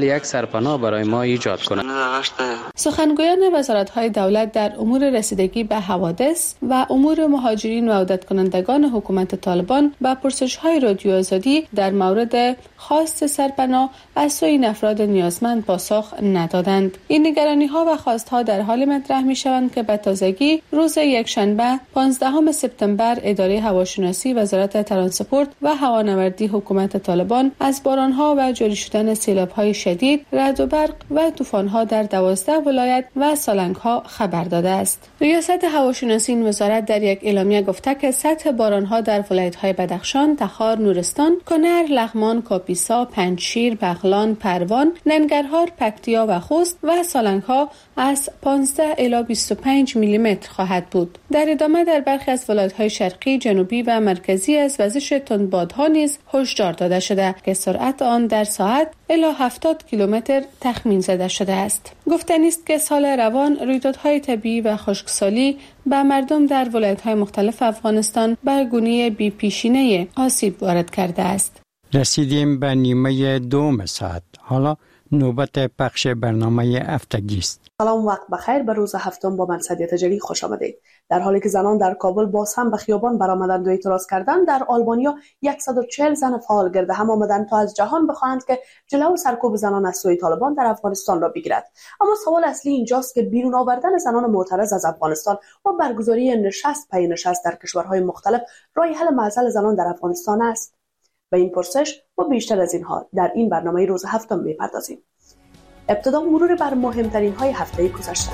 [SPEAKER 23] یک سرپناه برای ما ایجاد کنند.
[SPEAKER 5] سخنگویان وزارت‌های دولت در امور رسیدگی به حوادث و امور مهاجرین و عودت کنندگان حکومت طالبان به پرسش‌های رادیو آزادی در مورد خواست سرپناه از سوی این افراد نیازمند پاسخ ندادند. این نگرانی‌ها و خواست‌ها در حال مطرح می‌شوند که به تازگی روز یکشنبه پانزدهم سپتامبر اداره هواشناسی وزارت ترانسپورت و هوانوردی حکومت طالبان از باران‌ها و جاری شدن سیلاب‌های شدید، رعد و برق و طوفان‌ها در دوازده ولایت و سالنگ‌ها خبر داده است. ریاست هواشناسی این وزارت در یک اعلامیه گفته که سطح باران‌ها در ولایت‌های بدخشان، تخار، نورستان، کنر، لغمان، کاپیسا، پنجشیر، بغلان، پروان، ننگرهار، پکتیا و خوست و سالنگ‌ها از پانزده الی بیست و پنج میلی متر خواهد بود. در ادامه در برخی از ولایت‌های شرقی، جنوبی و مرکزی از وزش تندبادها نیز هشدار داده شده که سرعت آن در ساعت الی هفتاد کیلومتر تخمین زده شده است. گفتنی است که سال روان رویدادهای طبیعی و خشکسالی به مردم در ولایت‌های مختلف افغانستان به گونه بی‌پیشینه آسیب وارد کرده است.
[SPEAKER 1] رسیدیم به نیمه دوم ساعت. حالا نوبت پخش برنامه هفتگی است.
[SPEAKER 8] سلام، وقت بخیر. به روز هفتم با من سعدیه تجلی خوش آمدید. در حالی که زنان در کابل باز هم به خیابان برآمدند و اعتراض کردند، در آلبانیا صد و چهل زن فعال گرد هم آمدند تا از جهان بخواهند که جلو سرکوب زنان از سوی طالبان در افغانستان را بگیرد. اما سوال اصلی اینجاست که بیرون آوردن زنان معترض از افغانستان و برگزاری نشست پی نشست در کشورهای مختلف راه حل معضل زنان در افغانستان است؟ به این پرسش و بیشتر از اینها در این برنامه روز هفتم می‌پردازیم. ابتدا مرور بر مهمترین های هفته گذشته.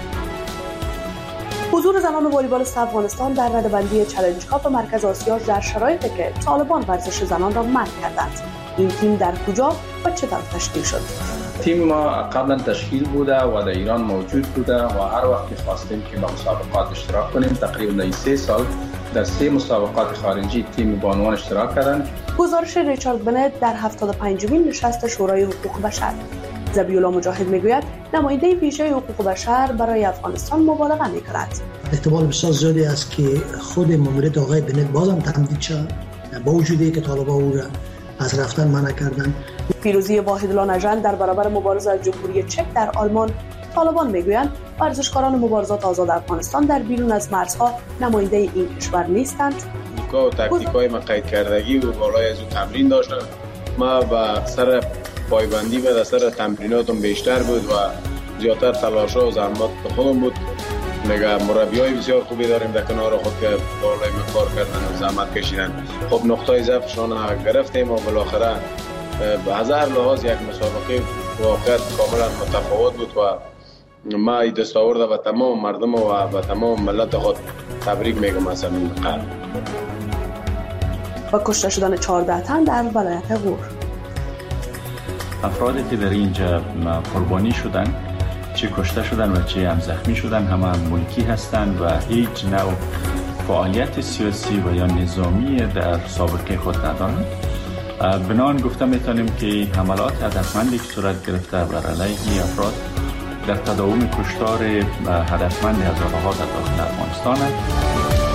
[SPEAKER 8] حضور زنان والیبال افغانستان در رده‌بندی چالش کاپ مرکز آسیا در شرایطی که طالبان ورزش زنان را منع کردند. این تیم در کجا و چطور تشکیل شد؟
[SPEAKER 9] تیم ما قبلا تشکیل بوده و در ایران موجود بوده و هر وقت می‌خواستیم که با مسابقات اشتراک کنیم. تقریبا در سه سال در سه مسابقات خارجی تیم بانوان اشتراک کردند.
[SPEAKER 8] گزارش ریچارد بنت در هفتاد و پنجمین نشست شورای حقوق بشر. ذبیح‌الله مجاهد میگوید نماینده ویژه حقوق بشر برای افغانستان مبالغه می‌کند.
[SPEAKER 11] احتمال بسیار زیادی است که خود ماموریت آقای بنت بازم تمدید شد با وجودی که طالبان او را از رفتن منع کردند.
[SPEAKER 8] پیروزی واحدالله نژاد در برابر مبارزه از جمهوری چک در آلمان. طالبان میگویند ورزشکاران مبارزات آزاد افغانستان در بیرون از مرزها نماینده این کشور نیستند.
[SPEAKER 12] و تاکتیک‌های ما قید کردگی و بالای از تمرین داشتم. ما با سر پایبندی و در سر تمریناتم بیشتر بود و زیادتر تلاش‌ها و زحمات خودم بود. نگاه مربیای بسیار خوبی داریم در کنار خود که بالای ما کار کردن و زحمت کشیدن. خب نقطه ضعفشان گرفتیم و بالاخره به هزار لحاظ یک مسابقه واقعیت کاملا متفاوت بود و ما این دستاورد و تمام مردم و به تمام ملت خود تبریک میگم از این قرار.
[SPEAKER 8] و کشته شدن چهارده تن در ولایت غور.
[SPEAKER 13] افرادی که در اینجا قربانی شدن، چه کشته شدن و چه هم زخمی شدن، همه ملکی هستند و هیچ نوع فعالیت سیاسی و یا نظامی در سابقه خود ندارند. بنان گفته میتونیم که حملات هدفمندی که صورت گرفته بر علیه افراد در تداوم کشتار هدفمند هزارها در داخل افغانستان است.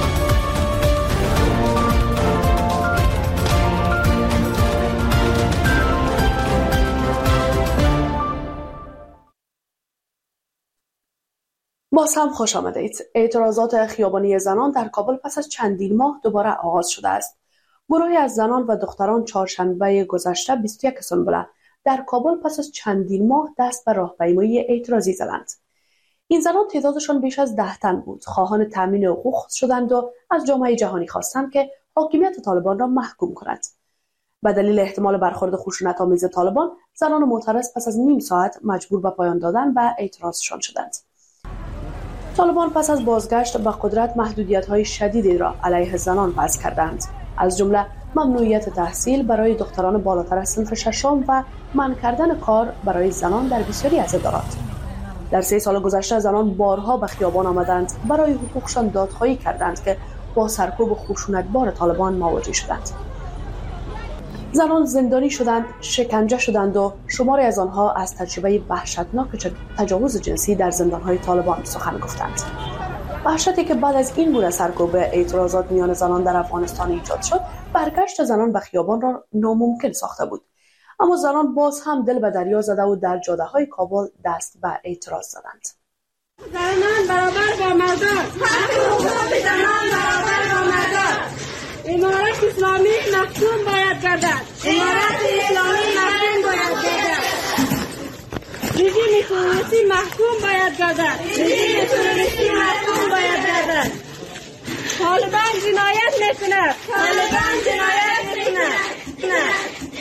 [SPEAKER 8] باز هم خوش آمدید. اعتراضات خیابانی زنان در کابل پس از چندین ماه دوباره آغاز شده است. گروهی از زنان و دختران چهارشنبه گذشته بیست و یک سنبله در کابل پس از چندین ماه دست به راهپیمایی اعتراضی زدند. این زنان تعدادشان بیش از ده تن بود. خواهان تامین حقوق شدند و از جامعه جهانی خواستند که حاکمیت طالبان را محکوم کند. به دلیل احتمال برخورد خشونت‌آمیز طالبان، زنان معترض پس از نیم ساعت مجبور به پایان دادن و اعتراضشان شدند. طالبان پس از بازگشت به قدرت محدودیت‌های شدیدی را علیه زنان وضع کردند. از جمله ممنوعیت تحصیل برای دختران بالاتر از صنف ششم و منع کردن کار برای زنان در بسیاری از ادارات. در سه سال گذشته زنان بارها به خیابان آمدند، برای حقوقشان دادخواهی کردند که با سرکوب و خشونت‌بار طالبان مواجه شدند. زنان زندانی شدند، شکنجه شدند و شماری از آنها از تجربه وحشتناک تجاوز جنسی در زندان‌های طالبان سخن گفتند. وحشتی که بعد از این گونه سرکوب اعتراضات میان زنان در افغانستان ایجاد شد، برگشت زنان به خیابان را ناممکن ساخته بود. اما زنان باز هم دل به دریا زده و در جاده های کابل دست به اعتراض زدند.
[SPEAKER 10] زنان برابر با مردان، حق حقوق زنان برابر با مردان. امارت اسلامی محکوم باید گردد، امارت اسلامی محکوم باید گردد. رژیم تروریستی محکوم باید گردد، رژیم تروریستی محکوم باید گردد. طالبان جنایت میکند، طالبان جنایت میکند.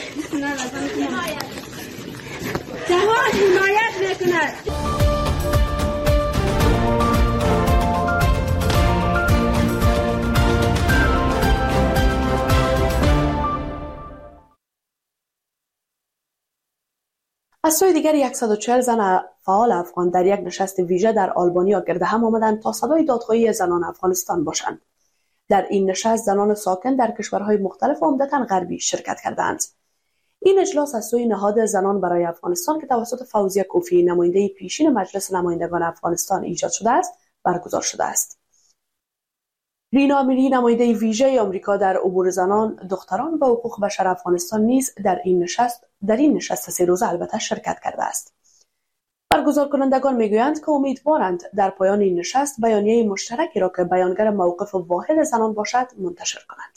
[SPEAKER 10] جهان حمایت میکند.
[SPEAKER 8] از سوی دیگر صد و چهل زن فعال افغان در یک نشست ویژه در آلبانیا گرد هم آمدند تا صدای دادخواهی زنان افغانستان باشند. در این نشست زنان ساکن در کشورهای مختلف و عمدتاً غربی شرکت کردند. این اجلاس از سوی نهاد زنان برای افغانستان که توسط فوزیه کوفی نماینده پیشین مجلس نمایندگان افغانستان ایجاد شده است برگزار شده است. رینا امیری نماینده ویژه آمریکا در امور زنان، دختران و حقوق بشر افغانستان نیز در این نشست در این نشست سه روزه البته شرکت کرده است. برگزار کنندگان میگویند که امیدوارند در پایان این نشست بیانیه مشترکی را که بیانگر موقف واحد زنان باشد منتشر کنند.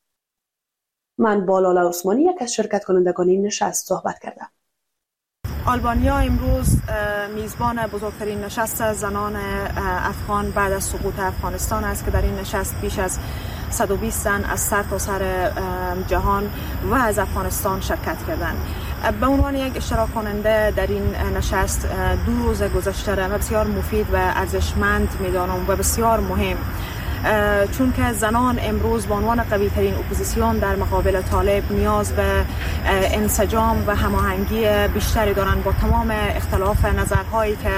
[SPEAKER 8] من با لاله عثمانی یک از شرکت کنندگان این نشست صحبت کردم.
[SPEAKER 14] آلبانیا امروز میزبان بزرگترین نشست زنان افغان بعد از سقوط افغانستان است که در این نشست بیش از صد و بیست زن از سر تا سر جهان و از افغانستان شرکت کردند. به عنوان یک اشتراک کننده در این نشست دو روز گذشته را بسیار مفید و ارزشمند می‌دانم و بسیار مهم، چون که زنان امروز به عنوان قوی ترین اپوزیسیون در مقابل طالب نیاز به انسجام و هماهنگی بیشتری دارند با تمام اختلاف نظرهایی که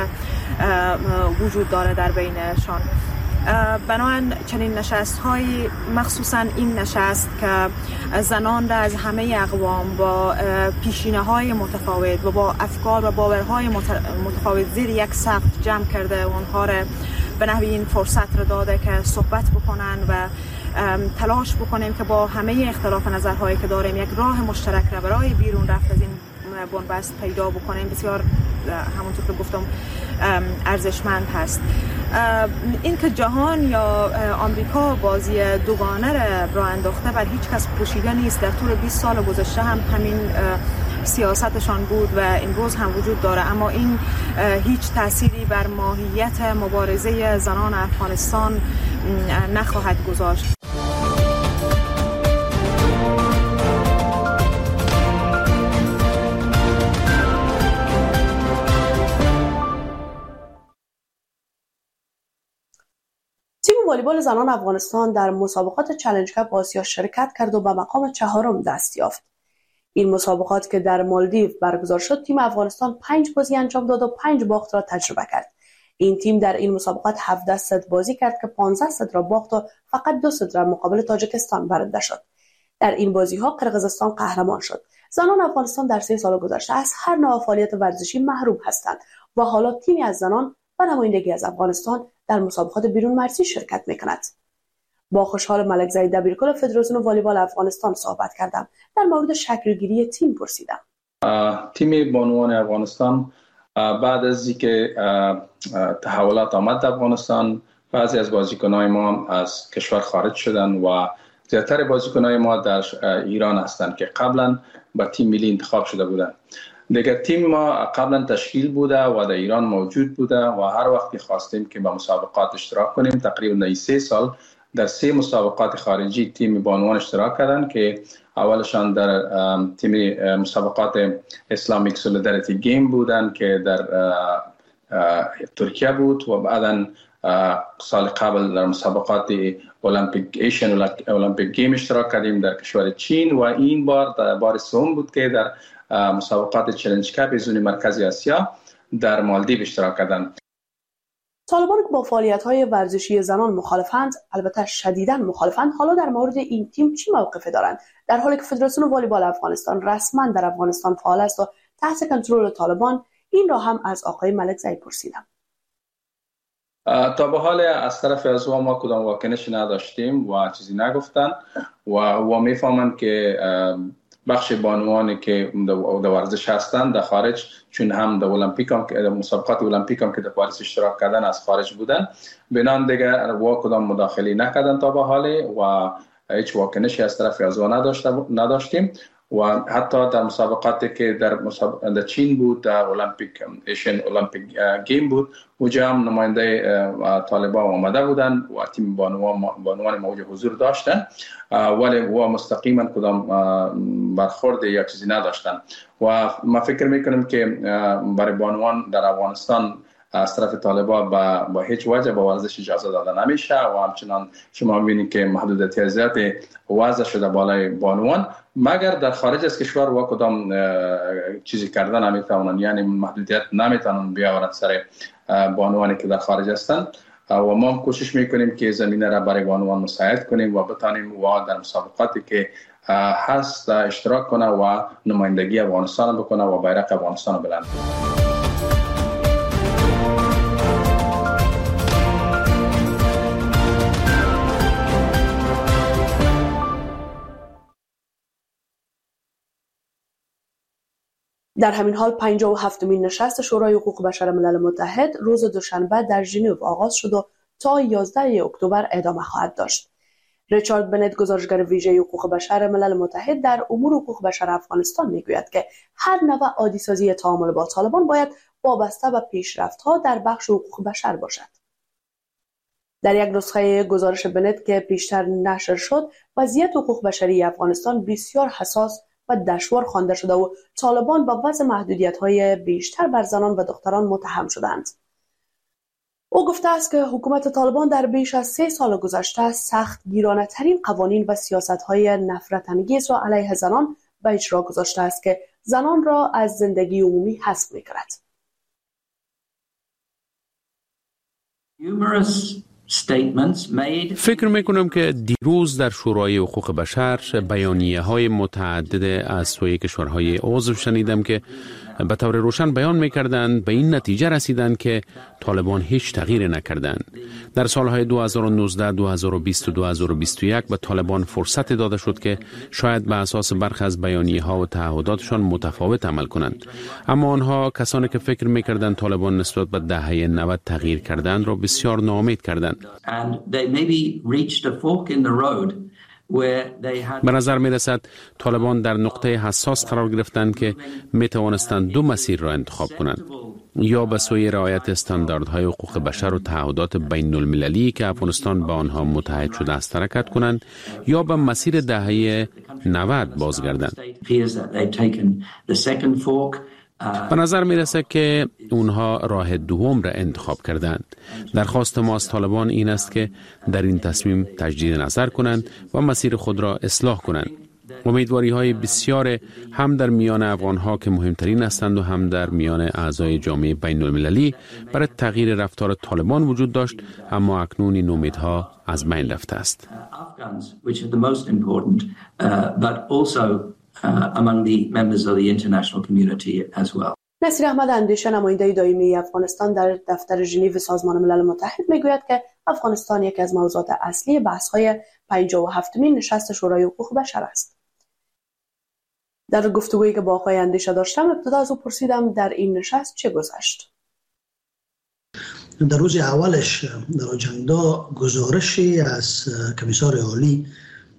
[SPEAKER 14] وجود داره در بینشان. بنابراین چنین نشست هایی، مخصوصا این نشست که زنان را از همه اقوام با پیشینه های متفاوت و با افکار و باورهای متفاوت زیر یک سقف جمع کرده و اونها را به نحوی این فرصت را داده که صحبت بکنن و تلاش بکنیم که با همه اختلاف نظرهایی که داریم یک راه مشترک را برای بیرون رفت از این بنبست پیدا بکنیم. بسیار همونطور که گفتم ارزشمند هست. این که جهان یا آمریکا بازی دوگانه را راه انداخته بر هیچ کس پوشیده نیست. در طول بیست سال گذشته هم همین سیاستشان بود و امروز هم وجود داره، اما این هیچ تأثیری بر ماهیت مبارزه زنان افغانستان نخواهد گذاشت.
[SPEAKER 8] تیم والیبال زنان افغانستان در مسابقات چالش کاپ آسیا شرکت کرد و به مقام چهارم دست یافت. این مسابقات که در مالدیو برگزار شد، تیم افغانستان پنج بازی انجام داد و پنج باخت را تجربه کرد. این تیم در این مسابقات هفده ست بازی کرد که پانزده ست را باخت و فقط دو ست را مقابل تاجیکستان برنده شد. در این بازی ها قرقیزستان قهرمان شد. زنان افغانستان در سه سال گذشته از هر نوع فعالیت ورزشی محروم هستند و حالا تیمی از زنان و نمایندگی از افغانستان در مسابقات بیرون مرزی شرکت می‌کند. با خوشحال ملکزی دبیرکل فدراسیون والیبال افغانستان صحبت کردم. در مورد شکلگیری تیم پرسیدم.
[SPEAKER 9] تیم بانوان افغانستان بعد از اینکه تحولات آمد در افغانستان، بعضی از بازیکنان ما از کشور خارج شدن و زیادتر بازیکنان ما در ایران هستند که قبلا با تیم ملی انتخاب شده بودند. دیگه تیم ما قبلا تشکیل بوده و در ایران موجود بوده و هر وقت خواستیم که با مسابقات اشتراک کنیم، تقریبا سه سال در سه مسابقات خارجی تیم بانوان اشتراک کردند که اولشان در تیم مسابقات اسلامیک سولیداریتی گیم بودند که در ترکیه بود و بعدا سال قبل در مسابقات المپیک ایشین المپیک گیم اشتراک کردیم در کشور چین و این بار در بار سوم بود که در مسابقات چالش کاپ زون مرکزی آسیا در مالدیو اشتراک کردند.
[SPEAKER 8] طالبان که با فعالیت‌های ورزشی زنان مخالفند، البته شدیداً مخالفند، حالا در مورد این تیم چی موقفی دارند؟ در حالی که فدراسیون والیبال افغانستان رسما در افغانستان فعال است و تحت کنترل طالبان، این را هم از آقای ملکزی پرسیدم.
[SPEAKER 9] تا به حال از طرف از ما کدام واکنشی نداشتیم و چیزی نگفتن و و میفهمند که بخش بانوانی که در ورزش هستند در خارج، چون هم در المپیک هم که مسابقات المپیک هم که در پاریس اشتراک کردن از خارج بودن، بنان دیگه وا کدام مداخله نکردن تا به حال و هیچ واکنشی از طرف از آنها نداشتیم. و حتی در مسابقاتی که در مسابقات در چین بود، در المپیک ایشین المپیک گیم بود، اونجا هم نماینده طالبان آمده بودن و تیم بانوان بانوان موجه حضور داشتن، ولی و مستقیما کدام برخورد یا چیزی نداشتن. و ما فکر میکنیم که برای بانوان در افغانستان از طرف طالبان با, با هیچ وجه به ورزش اجازه داده نمیشه و همچنان شما میبینید که محدودیت زیادی وضع شده بالای بانوان، مگر در خارج از کشور و کدام چیزی کردن نمیتونن، یعنی محدودیت نمیتونن بیاورن سر بانوانی که در خارج هستند. و ما کوشش میکنیم که زمینه را برای بانوان مساعد کنیم و بتانیم و در مسابقاتی که هست اشتراک کنه و نمایندگی افغانستان بکنه و بیرق افغانستان بلند کنه.
[SPEAKER 8] در همین حال پنجاه و هفتمین نشست شورای حقوق بشر ملل متحد روز دوشنبه در ژنو آغاز شد و تا یازده اکتبر ادامه خواهد داشت. ریچارد بنت، گزارشگر ویژه حقوق بشر ملل متحد در امور حقوق بشر افغانستان، میگوید که هر نوع عادی‌سازی تعامل با طالبان باید وابسته به پیشرفت‌ها در بخش حقوق بشر باشد. در یک نسخه گزارش بنت که پیشتر نشر شد، وضعیت حقوق بشری افغانستان بسیار حساس و دشوار خوانده شده و طالبان با وضع محدودیت‌های بیشتر بر زنان و دختران متهم شدند. او گفته است که حکومت طالبان در بیش از سه سال گذشته سخت گیرانه ترین قوانین و سیاست‌های نفرت انگیز را علیه زنان به اجرا گذاشته است که زنان را از زندگی عمومی حذف می‌کند.
[SPEAKER 15] فکر میکنم که دیروز در شورای حقوق بشر بیانیه های متعدد از سوی کشورهای عضو شنیدم که به طور روشن بیان میکردند به این نتیجه رسیدند که طالبان هیچ تغییر نکردند. در سالهای دو هزار و نوزده، دو هزار و بیست و دو هزار و بیست و یک به طالبان فرصت داده شد که شاید به اساس برخی از بیانیه ها و تعهداتشان متفاوت عمل کنند، اما آنها کسانی که فکر میکردند طالبان نسبت به دهه نود تغییر کردند را بسیار ناامید کردند. به نظر می رسد طالبان در نقطه حساس قرار گرفتند که می توانستند دو مسیر را انتخاب کنند، یا به سوی رعایت استانداردهای حقوق بشر و تعهدات بین المللی که افغانستان با آنها متحد شده است حرکت کنند، یا به مسیر دهه نود بازگردند. به نظر می رسد که اونها راه دوم را انتخاب کردند. درخواست ما از طالبان این است که در این تصمیم تجدید نظر کنند و مسیر خود را اصلاح کنند. امیدواری های بسیار هم در میان افغان ها که مهمترین هستند و هم در میان اعضای جامعه بین المللی برای تغییر رفتار طالبان وجود داشت، اما اکنون این امیدها از بین رفته است.
[SPEAKER 8] Uh, among the members of the international community as well. نصیر احمد اندیشه، نماینده دائمی افغانستان در دفتر ژنو سازمان ملل متحد، میگوید که افغانستان یکی از موضوعات اصلی بحث‌های پنجاه و هفتمین نشست شورای حقوق بشر است. در گفتگویی که با آقای اندیشه داشتم، ابتدا از او پرسیدم در این نشست چه گذشت.
[SPEAKER 11] در روز اولش در آجندا گزارشی از کمیسار عالی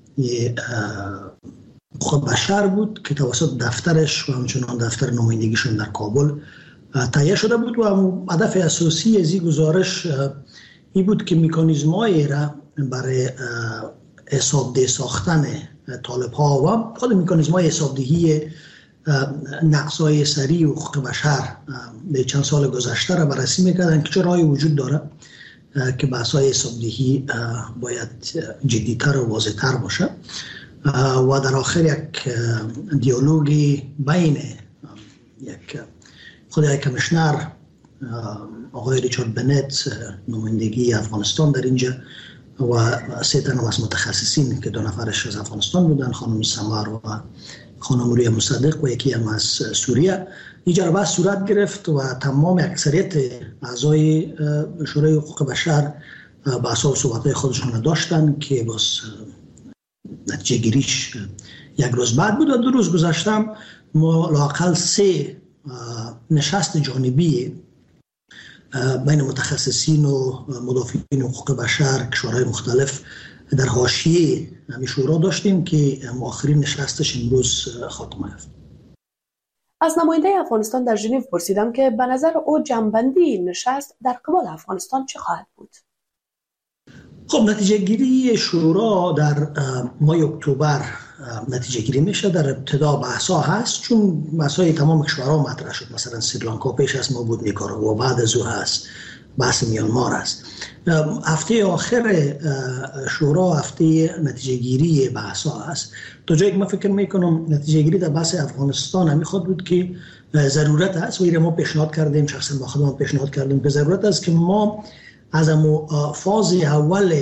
[SPEAKER 11] حقوق بشر بود که توسط دفترش و همچنان دفتر نمایندگیشون در کابل تهیه شده بود و هدف اساسی از این گزارش این بود که مکانیزم‌هایی را برای حسابدهی ساختن طالب‌ها و خود مکانیزم‌های حسابدهی نقص‌های سریع حقوق بشر در چند سال گذشته را بررسی می‌کردن که چه راهی وجود داره که بحث‌های حسابدهی باید جدی‌تر و واضح‌تر باشه و در آخر یک دیالوگی بین یک خود یک کمیشنر آقای ریچارد بنت نمایندگی افغانستان در اینجا و سه تن از متخصصین که دو نفرش از افغانستان بودن، خانم سمار و خانم رویا مصدق و یکی هم از سوریه، اینجا بحث صورت گرفت و تمام اکثریت اعضای شورای حقوق بشر با اساس صحبت‌های خودشون داشتن که باز نتیجه گیریش یک روز بعد بود و دو روز گذشتم ما لااقل سه نشست جانبی بین متخصصین و مدافعین حقوق بشر کشورهای مختلف در حاشیه همین شورا داشتیم که آخرین نشستش امروز خاتمه یافت.
[SPEAKER 8] از نماینده افغانستان در ژنو پرسیدم که به نظر او جنبندی نشست در قبال افغانستان چه خواهد بود؟
[SPEAKER 11] خب نتیجه گیری شورا در ماه اکتبر نتیجه گیری میشه. در ابتدا بحثا هست چون بحثای تمام کشورها مطرح شد. مثلا سریلانکا پیش از ما بود، نیکاراگوآ بعد از او هست، بحث میانمار است. هفته آخر شورا هفته نتیجه گیری بحثا هست. تا جایی که من فکر میکنم نتیجه گیری در بحث افغانستان همی خود بود که ضرورت است و ایره ما پیشنهاد کردیم، شخصا با خودم پیشنهاد کردیم که ضرورت است که ما از امو فاز اول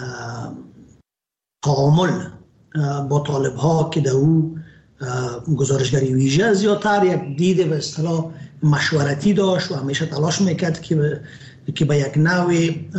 [SPEAKER 11] تعامل با طالب ها که در او گزارشگری ویژه زیادتر یک دید به اصطلاح مشورتی داشت و همیشه تلاش میکرد که که به یک نوع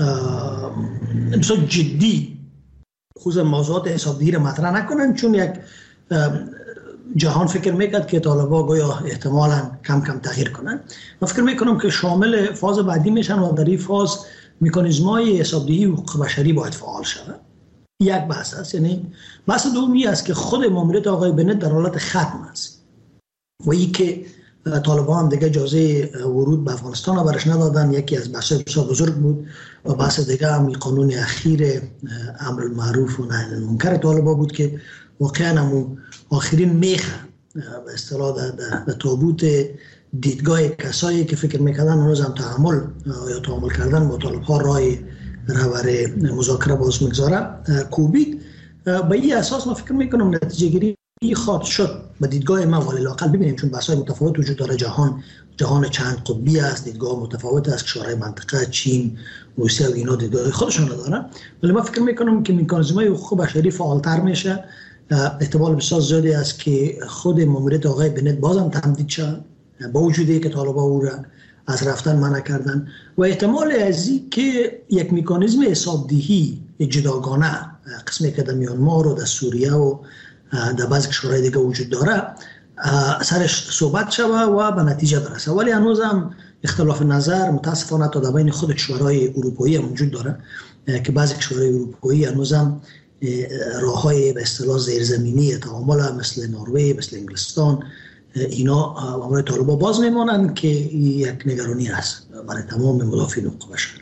[SPEAKER 11] بسیار جدی خصوصا موضوعات حسابدهی را مطرح نکنن، چون یک جهان فکر میکرد که طالبا گویا احتمالاً کم کم تغییر کنن. من فکر میکنم که شامل فاز بعدی میشن و در این فاز مکانیزم‌های حسابدهی و حقوق بشری باید فعال شود. یک بحث است. یعنی بحث دومی است که خود ماموریت آقای بنت در حالت ختم است و این که طالبان هم دیگه اجازه ورود به افغانستان را برش ندادن. یکی از بحث‌های بسیار بزرگ بود و بحث دیگه هم قانون اخیر امر المعروف و نهی عن المنکر طالبان بود که واقعا هم آخرین میخه به اصطلاح در تابوت دیدگاه کسایی که فکر میکردن هنوز هم تعامل یا تعامل کردن با طالب‌ها راه رهبر مذاکره باز میگذاره کوبید. به این اساس من فکر میکنم نتیجه گیری خواهد شد به دیدگاه من، ولی لااقل ببینیم چون بحث‌های متفاوت وجود داره. جهان جهان چند قطبی است، دیدگاه متفاوت است، کشورهای منطقه چین، روسیه و اینا دیدگاه خودشون رو دارن. ولی من فکر میکنم که مکانیزم‌های حقوق بشری فعالتر میشه. احتمال بسیار زیادی است که خود ماموریت آقای بنت بازم تمدید شد با وجودی که طالبان او را از رفتن منع کردن و احتمال ازی که یک مکانیزم حسابدهی جداگانه قسمی که در میانمار و در سوریه و در بعضی کشورهای دیگه وجود داره سرش صحبت شوه و به نتیجه برسه. ولی هنوز هم اختلاف نظر متاسفانه تا در بین خود کشورهای اروپایی هم وجود داره که بعضی کشورهای اروپایی هنوز هم راههای به اصطلاح زیرزمینی تعامل مثل نروژ، مثل انگلستان، اینا برای طالبان باز میمانند که یک نگرانی است برای تمام مدافعین حقوق بشر.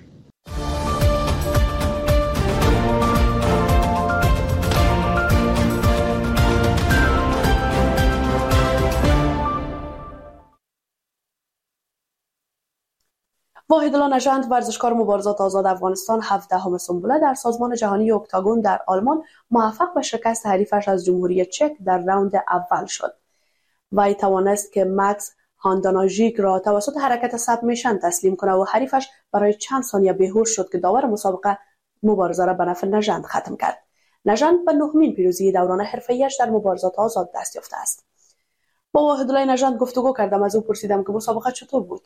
[SPEAKER 8] واحدالله نژند ورزشکار مبارزات آزاد افغانستان هفدهم سنبوله در سازمان جهانی اکتاگون در آلمان موفق به شکست حریفش از جمهوری چک در راوند اول شد. وی توانست که مکس هانداناژیک را توسط حرکت سبمیشن تسلیم کنه و حریفش برای چند ثانیه بیهوش شد که داور مسابقه مبارزه را به نفع نژند ختم کرد. نژند به نهمین پیروزی دوران حرفه‌ایش در مبارزات آزاد دست یافته است. با واحدالله نژند گفتگو کردم، از او پرسیدم که مسابقه چطور بود.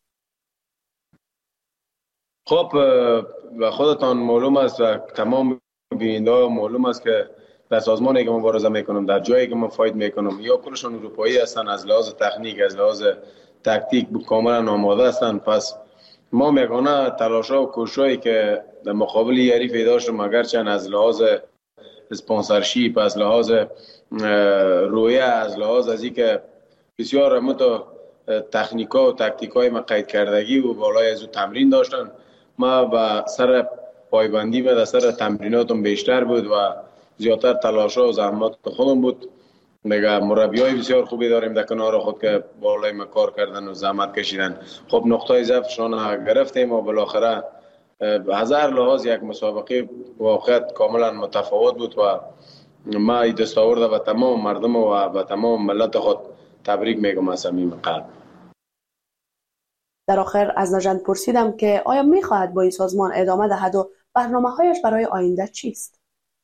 [SPEAKER 12] خب و خودتان معلوم است و تمام بیننده‌ها معلوم است که در سازمانی که مبارزه میکنم، در جایی که من فایت میکنم، یا کلشون اروپایی هستن، از لحاظ تکنیک از لحاظ تاکتیک کاملا آماده هستن. پس ما میگونه تلاش‌ها و کوششایی که در مقابل حریف داشتم، اگرچه از لحاظ اسپانسرشیپ، از لحاظ رویه، از لحاظ از اینکه بسیار متو تکنیکا و تاکتیکای ما قید کردگی و بالای از تمرین داشتن، ما با سر پایبندی و سر تمریناتم بیشتر بود و زیادتر تلاش‌ها و زحمات خودم بود. میگه مربیای بسیار خوبی داریم در کنار خود که بالای ما کار کردن و زحمت کشیدن. خب نقطه ضعفشان گرفتیم و بالاخره هزار لحاظ یک مسابقه واقعیت کاملا متفاوت بود و ما این دستاورد به تمام مردم و به تمام ملت خود تبریک میگم از صمیم قلب.
[SPEAKER 8] در آخر از نژند پرسیدم که آیا میخواهد با این سازمان ادامه دهد و برنامه‌هایش برای آینده چیست؟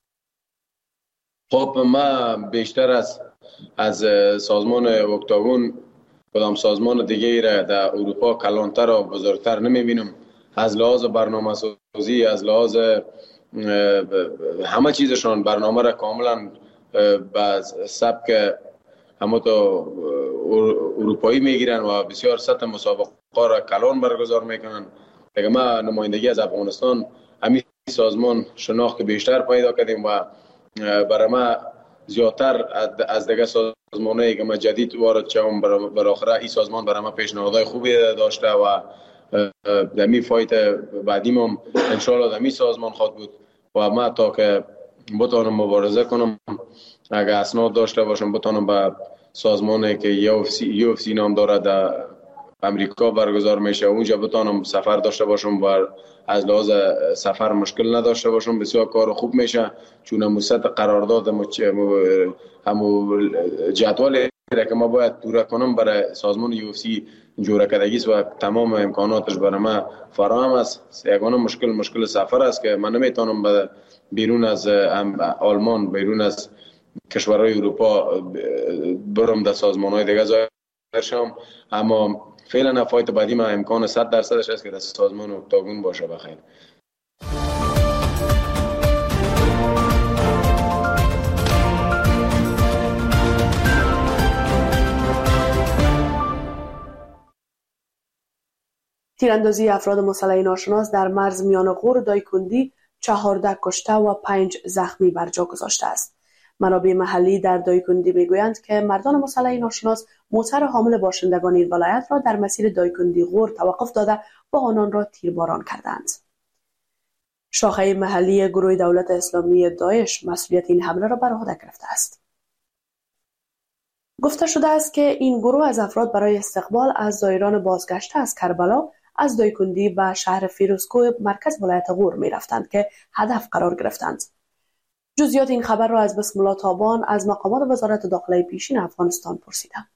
[SPEAKER 12] خب ما بیشتر از از سازمان اکتاگون کدام سازمان دیگه را در اروپا کلانتر و بزرگتر نمیبینم. از لحاظ برنامه سازی، از لحاظ همه چیزشان برنامه را کاملا به سبک همه تو اروپایی میگیرن و بسیار سطح مسابقه را کلان برگزار میکنن. دیگه ما نمایندگی از افغانستان همین سازمان شناخت بیشتر پیدا کردیم و برای ما زیادتر از دیگه سازمانایی که ما جدید وارد شدیم بالاخره این سازمان برای ما پیشنهادهای خوبی داشته و دمی فایت بعدیم هم انشاءالله دمی سازمان خواهد بود و ما تا که بتانم مبارزه کنم اگر اسناد داشته باشم بتانم به سازمانی که یو اف سی, یو اف سی نام داره در امریکا برگزار میشه اونجا بتانم سفر داشته باشم و از لحاظ سفر مشکل نداشته باشم. بسیار کار خوب میشه چون مصد قرارداد همو جدول که ما باید پورا کنم برای سازمان یو اف سی جوره کردگی و تمام امکاناتش برای ما فراهم است. یگانه مشکل مشکل سفر است که من نمیتونم به بیرون از آلمان بیرون از کشورهای اروپا برم در سازمان‌های دیگه ظاهر شم، اما فعلا فایت بعدی ما امکان صد درصدش است که در سازمان اکتاگون باشه. بخیر.
[SPEAKER 8] تیراندازی افراد مسلح ناشناس در مرز میان غور و دایکندی چهارده کشته و پنج زخمی بر جا گذاشته است. منابع محلی در دایکندی میگویند که مردان مسلح ناشناس موتر حامل باشندگان این ولایت را در مسیر دایکندی غور توقف داده و آنان را تیرباران کردند. شاخه محلی گروه دولت اسلامی داعش مسئولیت این حمله را بر عهده گرفته است. گفته شده است که این گروه از افراد برای استقبال از زائران بازگشته از کربلا از دایکندی به شهر فیروزکوه مرکز ولایت غور می رفتند که هدف قرار گرفتند. جزئیات این خبر را از بسم الله تابان از مقامات وزارت داخله پیشین افغانستان پرسیدم.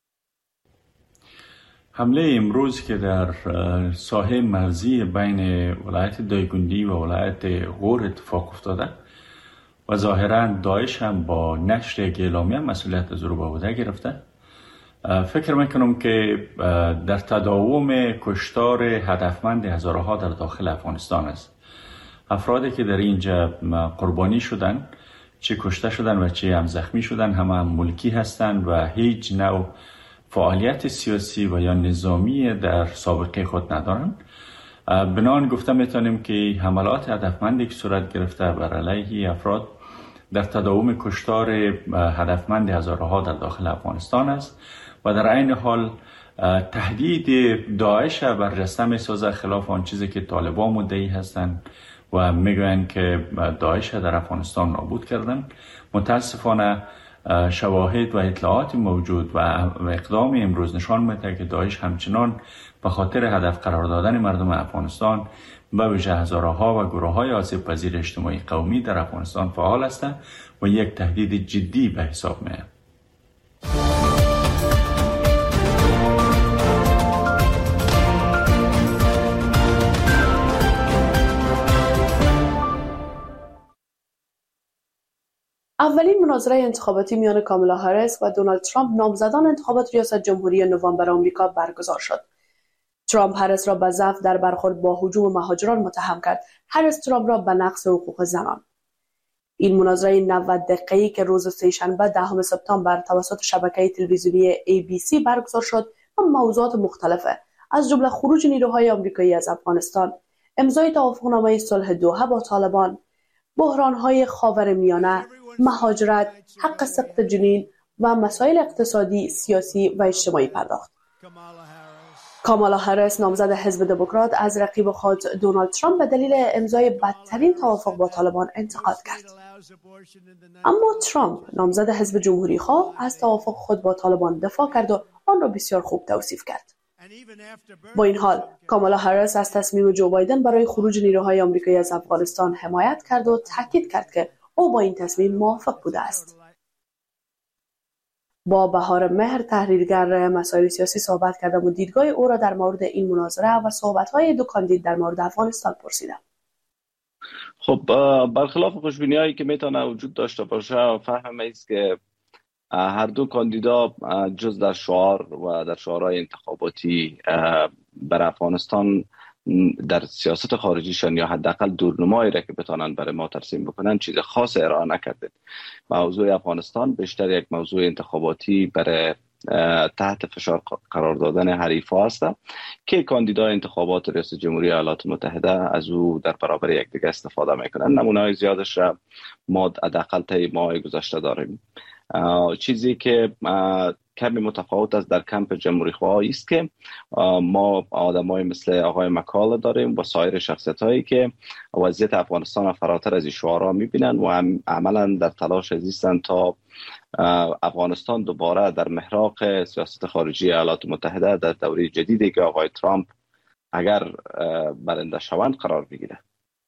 [SPEAKER 13] حمله امروز که در ساحه مرزی بین ولایت دایکندی و ولایت غور اتفاق افتاده و ظاهراً داعش هم با نشر یک اعلامیه مسئولیت از او به عهده گرفته، فکر میکنم که در تداوم کشتار هدفمند هزارها در داخل افغانستان است. افرادی که در اینجا قربانی شدن، چه کشته شدن و چه هم زخمی شدن، همه هم ملکی هستند و هیچ نوع فعالیت سیاسی و یا نظامی در سابقه خود ندارند. بنان گفته میتونیم که حملات هدفمندی که صورت گرفته بر علیه افراد در تداوم کشتار هدفمند هزارها در داخل افغانستان است و در عین حال تهدید داعش برجسته میسازه خلاف آن چیزی که طالبان مدعی هستند و میگویند که داعش در افغانستان نابود کردن. متاسفانه شواهد و اطلاعات موجود و اقدام امروز نشان میده که داعش همچنان به خاطر هدف قرار دادن مردم افغانستان به ویژه هزارها و گروه‌های آسیب پذیر اجتماعی قومی در افغانستان فعال هستند و یک تهدید جدی به حساب میاد.
[SPEAKER 8] اولین مناظره انتخاباتی میان کامالا هریس و دونالد ترامپ نامزدان انتخابات ریاست جمهوری نوامبر آمریکا برگزار شد. ترامپ هریس را به ضعف در برخورد با هجوم مهاجران متهم کرد. هریس ترامپ را به نقض حقوق زنان. این مناظره نود دقیقه‌ای که روز سه‌شنبه دهم سپتامبر توسط شبکه تلویزیونی ای بی سی برگزار شد و موضوعات مختلف از جمله خروج نیروهای آمریکایی از افغانستان، امضای توافقنامه صلح دوحه با طالبان، بحران‌های خاورمیانه، مهاجرت، حق سقط جنین و مسائل اقتصادی، سیاسی و اجتماعی پرداخت. کامالا هریس نامزد حزب دموکرات از رقیب خود دونالد ترامپ به دلیل امضای بدترین توافق با طالبان انتقاد کرد. اما ترامپ نامزد حزب جمهوری خواه از توافق خود با طالبان دفاع کرد و آن را بسیار خوب توصیف کرد. با این حال کامالا هریس از تصمیم جو بایدن برای خروج نیروهای آمریکایی از افغانستان حمایت کرد و تاکید کرد که او با این تصمیم موافق بوده است. با بهار مهر تحلیلگر مسائل سیاسی صحبت کردم و دیدگاه او را در مورد این مناظره و صحبت‌های دو کاندید در مورد افغانستان پرسیدم.
[SPEAKER 16] خب برخلاف خوشبینی‌هایی که میتونه وجود داشته باشه، فهم است که هر دو کاندیدا جز در شعار و در شعارهای انتخاباتی بر افغانستان در سیاست خارجیشان یا حداقل دورنمایی را که بتانن برای ما ترسیم بکنن چیز خاص ارائه نکردید. موضوع افغانستان بیشتر یک موضوع انتخاباتی برای تحت فشار قرار دادن حریفا است که کاندیدای انتخابات ریاست جمهوری ایالات متحده از او در برابر یکدیگر استفاده میکنن. نمونه‌های زیادش را ما حداقل طی ماه گذشته داریم. چیزی که کمی متفاوت است در کمپ جمهوری خواهی است که ما آدمای مثل آقای مکال داریم و سایر شخصیت هایی که وضعیت افغانستان فراتر از شعارا میبینن و هم عملا در تلاش هستند تا افغانستان دوباره در محراق سیاست خارجی ایالات متحده در دوره جدیدی که آقای ترامپ اگر برنده شوند قرار بگیره.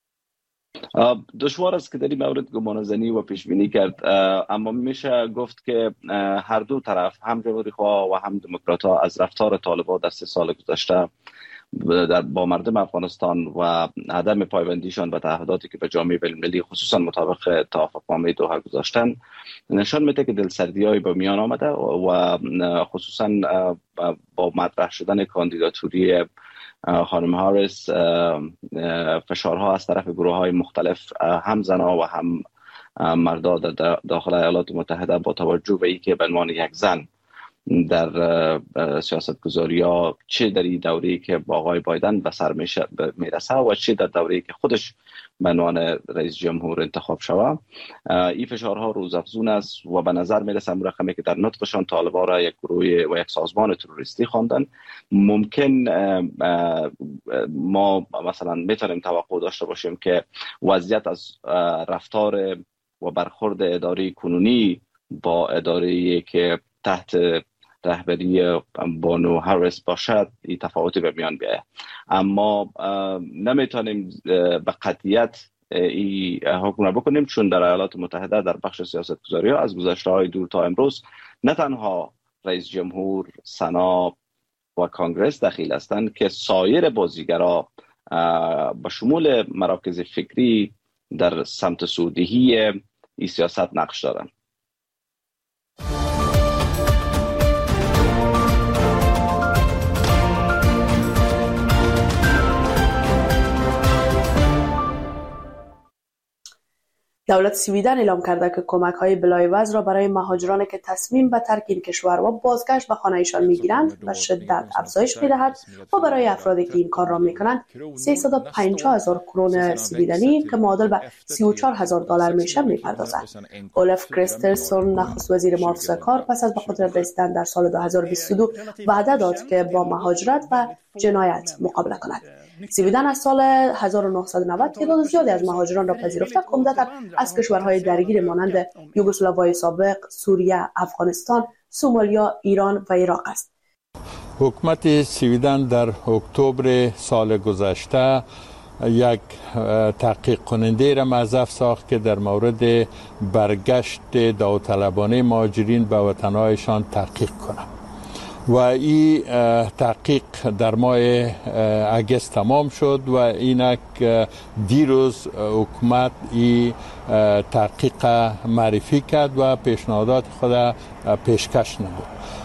[SPEAKER 16] دشوار است که در این مورد گمانه‌زنی و پیش بینی کرد، اما میشه گفت که هر دو طرف هم جمهوری خواه و هم دموکرات ها از رفتار طالبان در سه سال گذشته در با مردم افغانستان و عدم پایبندیشان به تعهداتی که به جامعه بین‌المللی خصوصا مطابق توافقنامه دوحه گذاشتن نشان میده که دلسردی‌هایی به میان آمده و خصوصا با مطرح شدن کاندیداتوری خانم هاریس فشارها از طرف گروه های مختلف هم زنها و هم مردا در داخل ایالات متحده با توجه به اینکه به عنوان یک زن در سیاست گذاری ها چه در این دوره‌ای که با آقای بایدن به سر میرسه و چه در دوره‌ای که خودش به عنوان رئیس جمهور انتخاب شوه، این فشارها روزافزون است و به نظر میرسه رقمی که در نطقشان طالبان را یک گروه و یک سازمان تروریستی خواندن. ممکن ما مثلا میتونیم توقع داشته باشیم که وضعیت از رفتار و برخورد اداره کنونی با اداره که تحت رهبری بانو هاریس باشد این تفاوتی به میان بیاید، اما نمیتونیم به قطعیت این حکم را بکنیم چون در ایالات متحده در بخش سیاست گذاری ها از گذشته های دور تا امروز نه تنها رئیس جمهور، سنا و کانگرس دخیل هستند که سایر بازیگرا به شمول مراکز فکری در سمت سوددهی این سیاست نقش دارند.
[SPEAKER 8] دولت سویدن اعلام کرده که کمک‌های بلایوز را برای مهاجرانی که تصمیم به ترک این کشور و بازگشت به خانه‌شان می‌گیرند به شدت افزایش می‌دهد و برای افرادی که این کار را می‌کنند سیصد و پنجاه هزار کرون سویدنی که معادل به سی و چهار هزار دلار میشه می‌پردازد. اولف کریسترسون نخست وزیر محافظه کار پس از به قدرت رسیدن در سال دو هزار و بیست و دو وعده داد که با مهاجرت و جنایت مقابله کند. سویدن از سال هزار و نهصد و نود تعداد زیادی از مهاجران را پذیرفته، عمدتاً از کشورهای درگیر مانند یوگسلاوی سابق، سوریه، افغانستان، سومالیا، ایران و عراق است.
[SPEAKER 17] حکومت سویدن در اکتبر سال گذشته یک تحقیق کننده را موظف ساخت که در مورد برگشت داوطلبانه مهاجرین به وطنهایشان تحقیق کنند و این تحقیق در ماه اگست تمام شد و اینک دیروز حکومت این تحقیق معرفی کرد و پیشنهادات خود پیشکش نمود.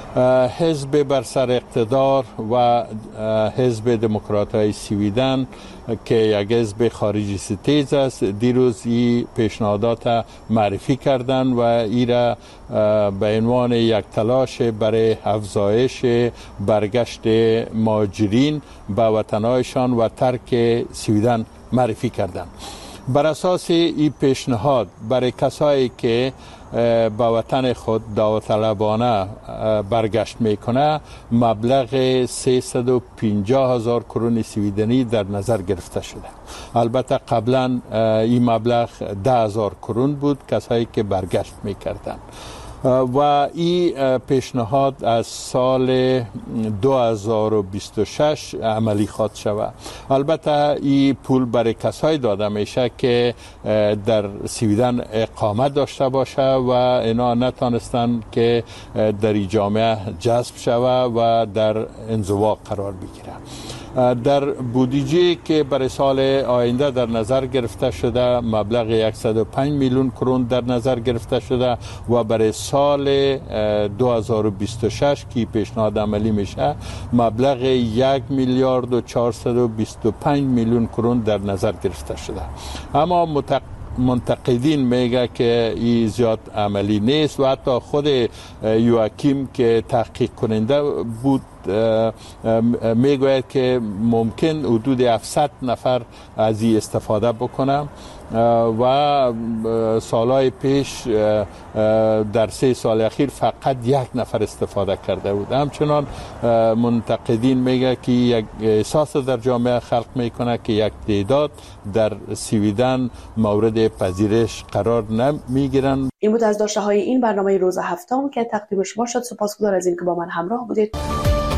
[SPEAKER 17] حزب بر سر اقتدار و حزب دموکرات‌های سویدن که یک حزب خارجی ستیز است دیروز این پیشنهادات معرفی کردند و این را به عنوان یک تلاش برای افزایش برگشت مهاجرین به وطنهایشان و ترک سویدن معرفی کردند. بر اساس این پیشنهاد برای کسایی که به وطن خود داوطلبانه برگشت میکنه مبلغ سیصد و پنجاه هزار کرون سویدنی در نظر گرفته شده. البته قبلا این مبلغ ده هزار کرون بود کسایی که برگشت میکردن و این پیشنهاد از سال دو هزار و بیست و شش عملی خواهد شود. البته این پول برای کسایی داده میشه که در سویدن اقامت داشته باشه و اینا نتانستن که در این جامعه جذب شود و در انزوا قرار بگیرن. در بودجه که برای سال آینده در نظر گرفته شده مبلغ صد و پنج میلیون کرون در نظر گرفته شده و برای سال دو هزار و بیست و شش که پیشنهاد عملی میشه مبلغ یک میلیارد و چهارصد و بیست و پنج میلیون کرون در نظر گرفته شده. اما متق... منتقدین میگه که این زیاد عملی نیست و حتی خود یواکیم که تحقیق کننده بود میگوید که ممکن حدود هفتصد نفر از این استفاده بکنم و سالهای پیش در سه سال اخیر فقط یک نفر استفاده کرده بود. همچنان منتقدین میگه که یک احساس در جامعه خلق میکنه که یک تعداد در سویدن مورد پذیرش قرار نمیگیرن.
[SPEAKER 8] این بود از داشته های این برنامه روز هفتم که تقدیم شما شد. سپاسگزار از این که با من همراه بودید.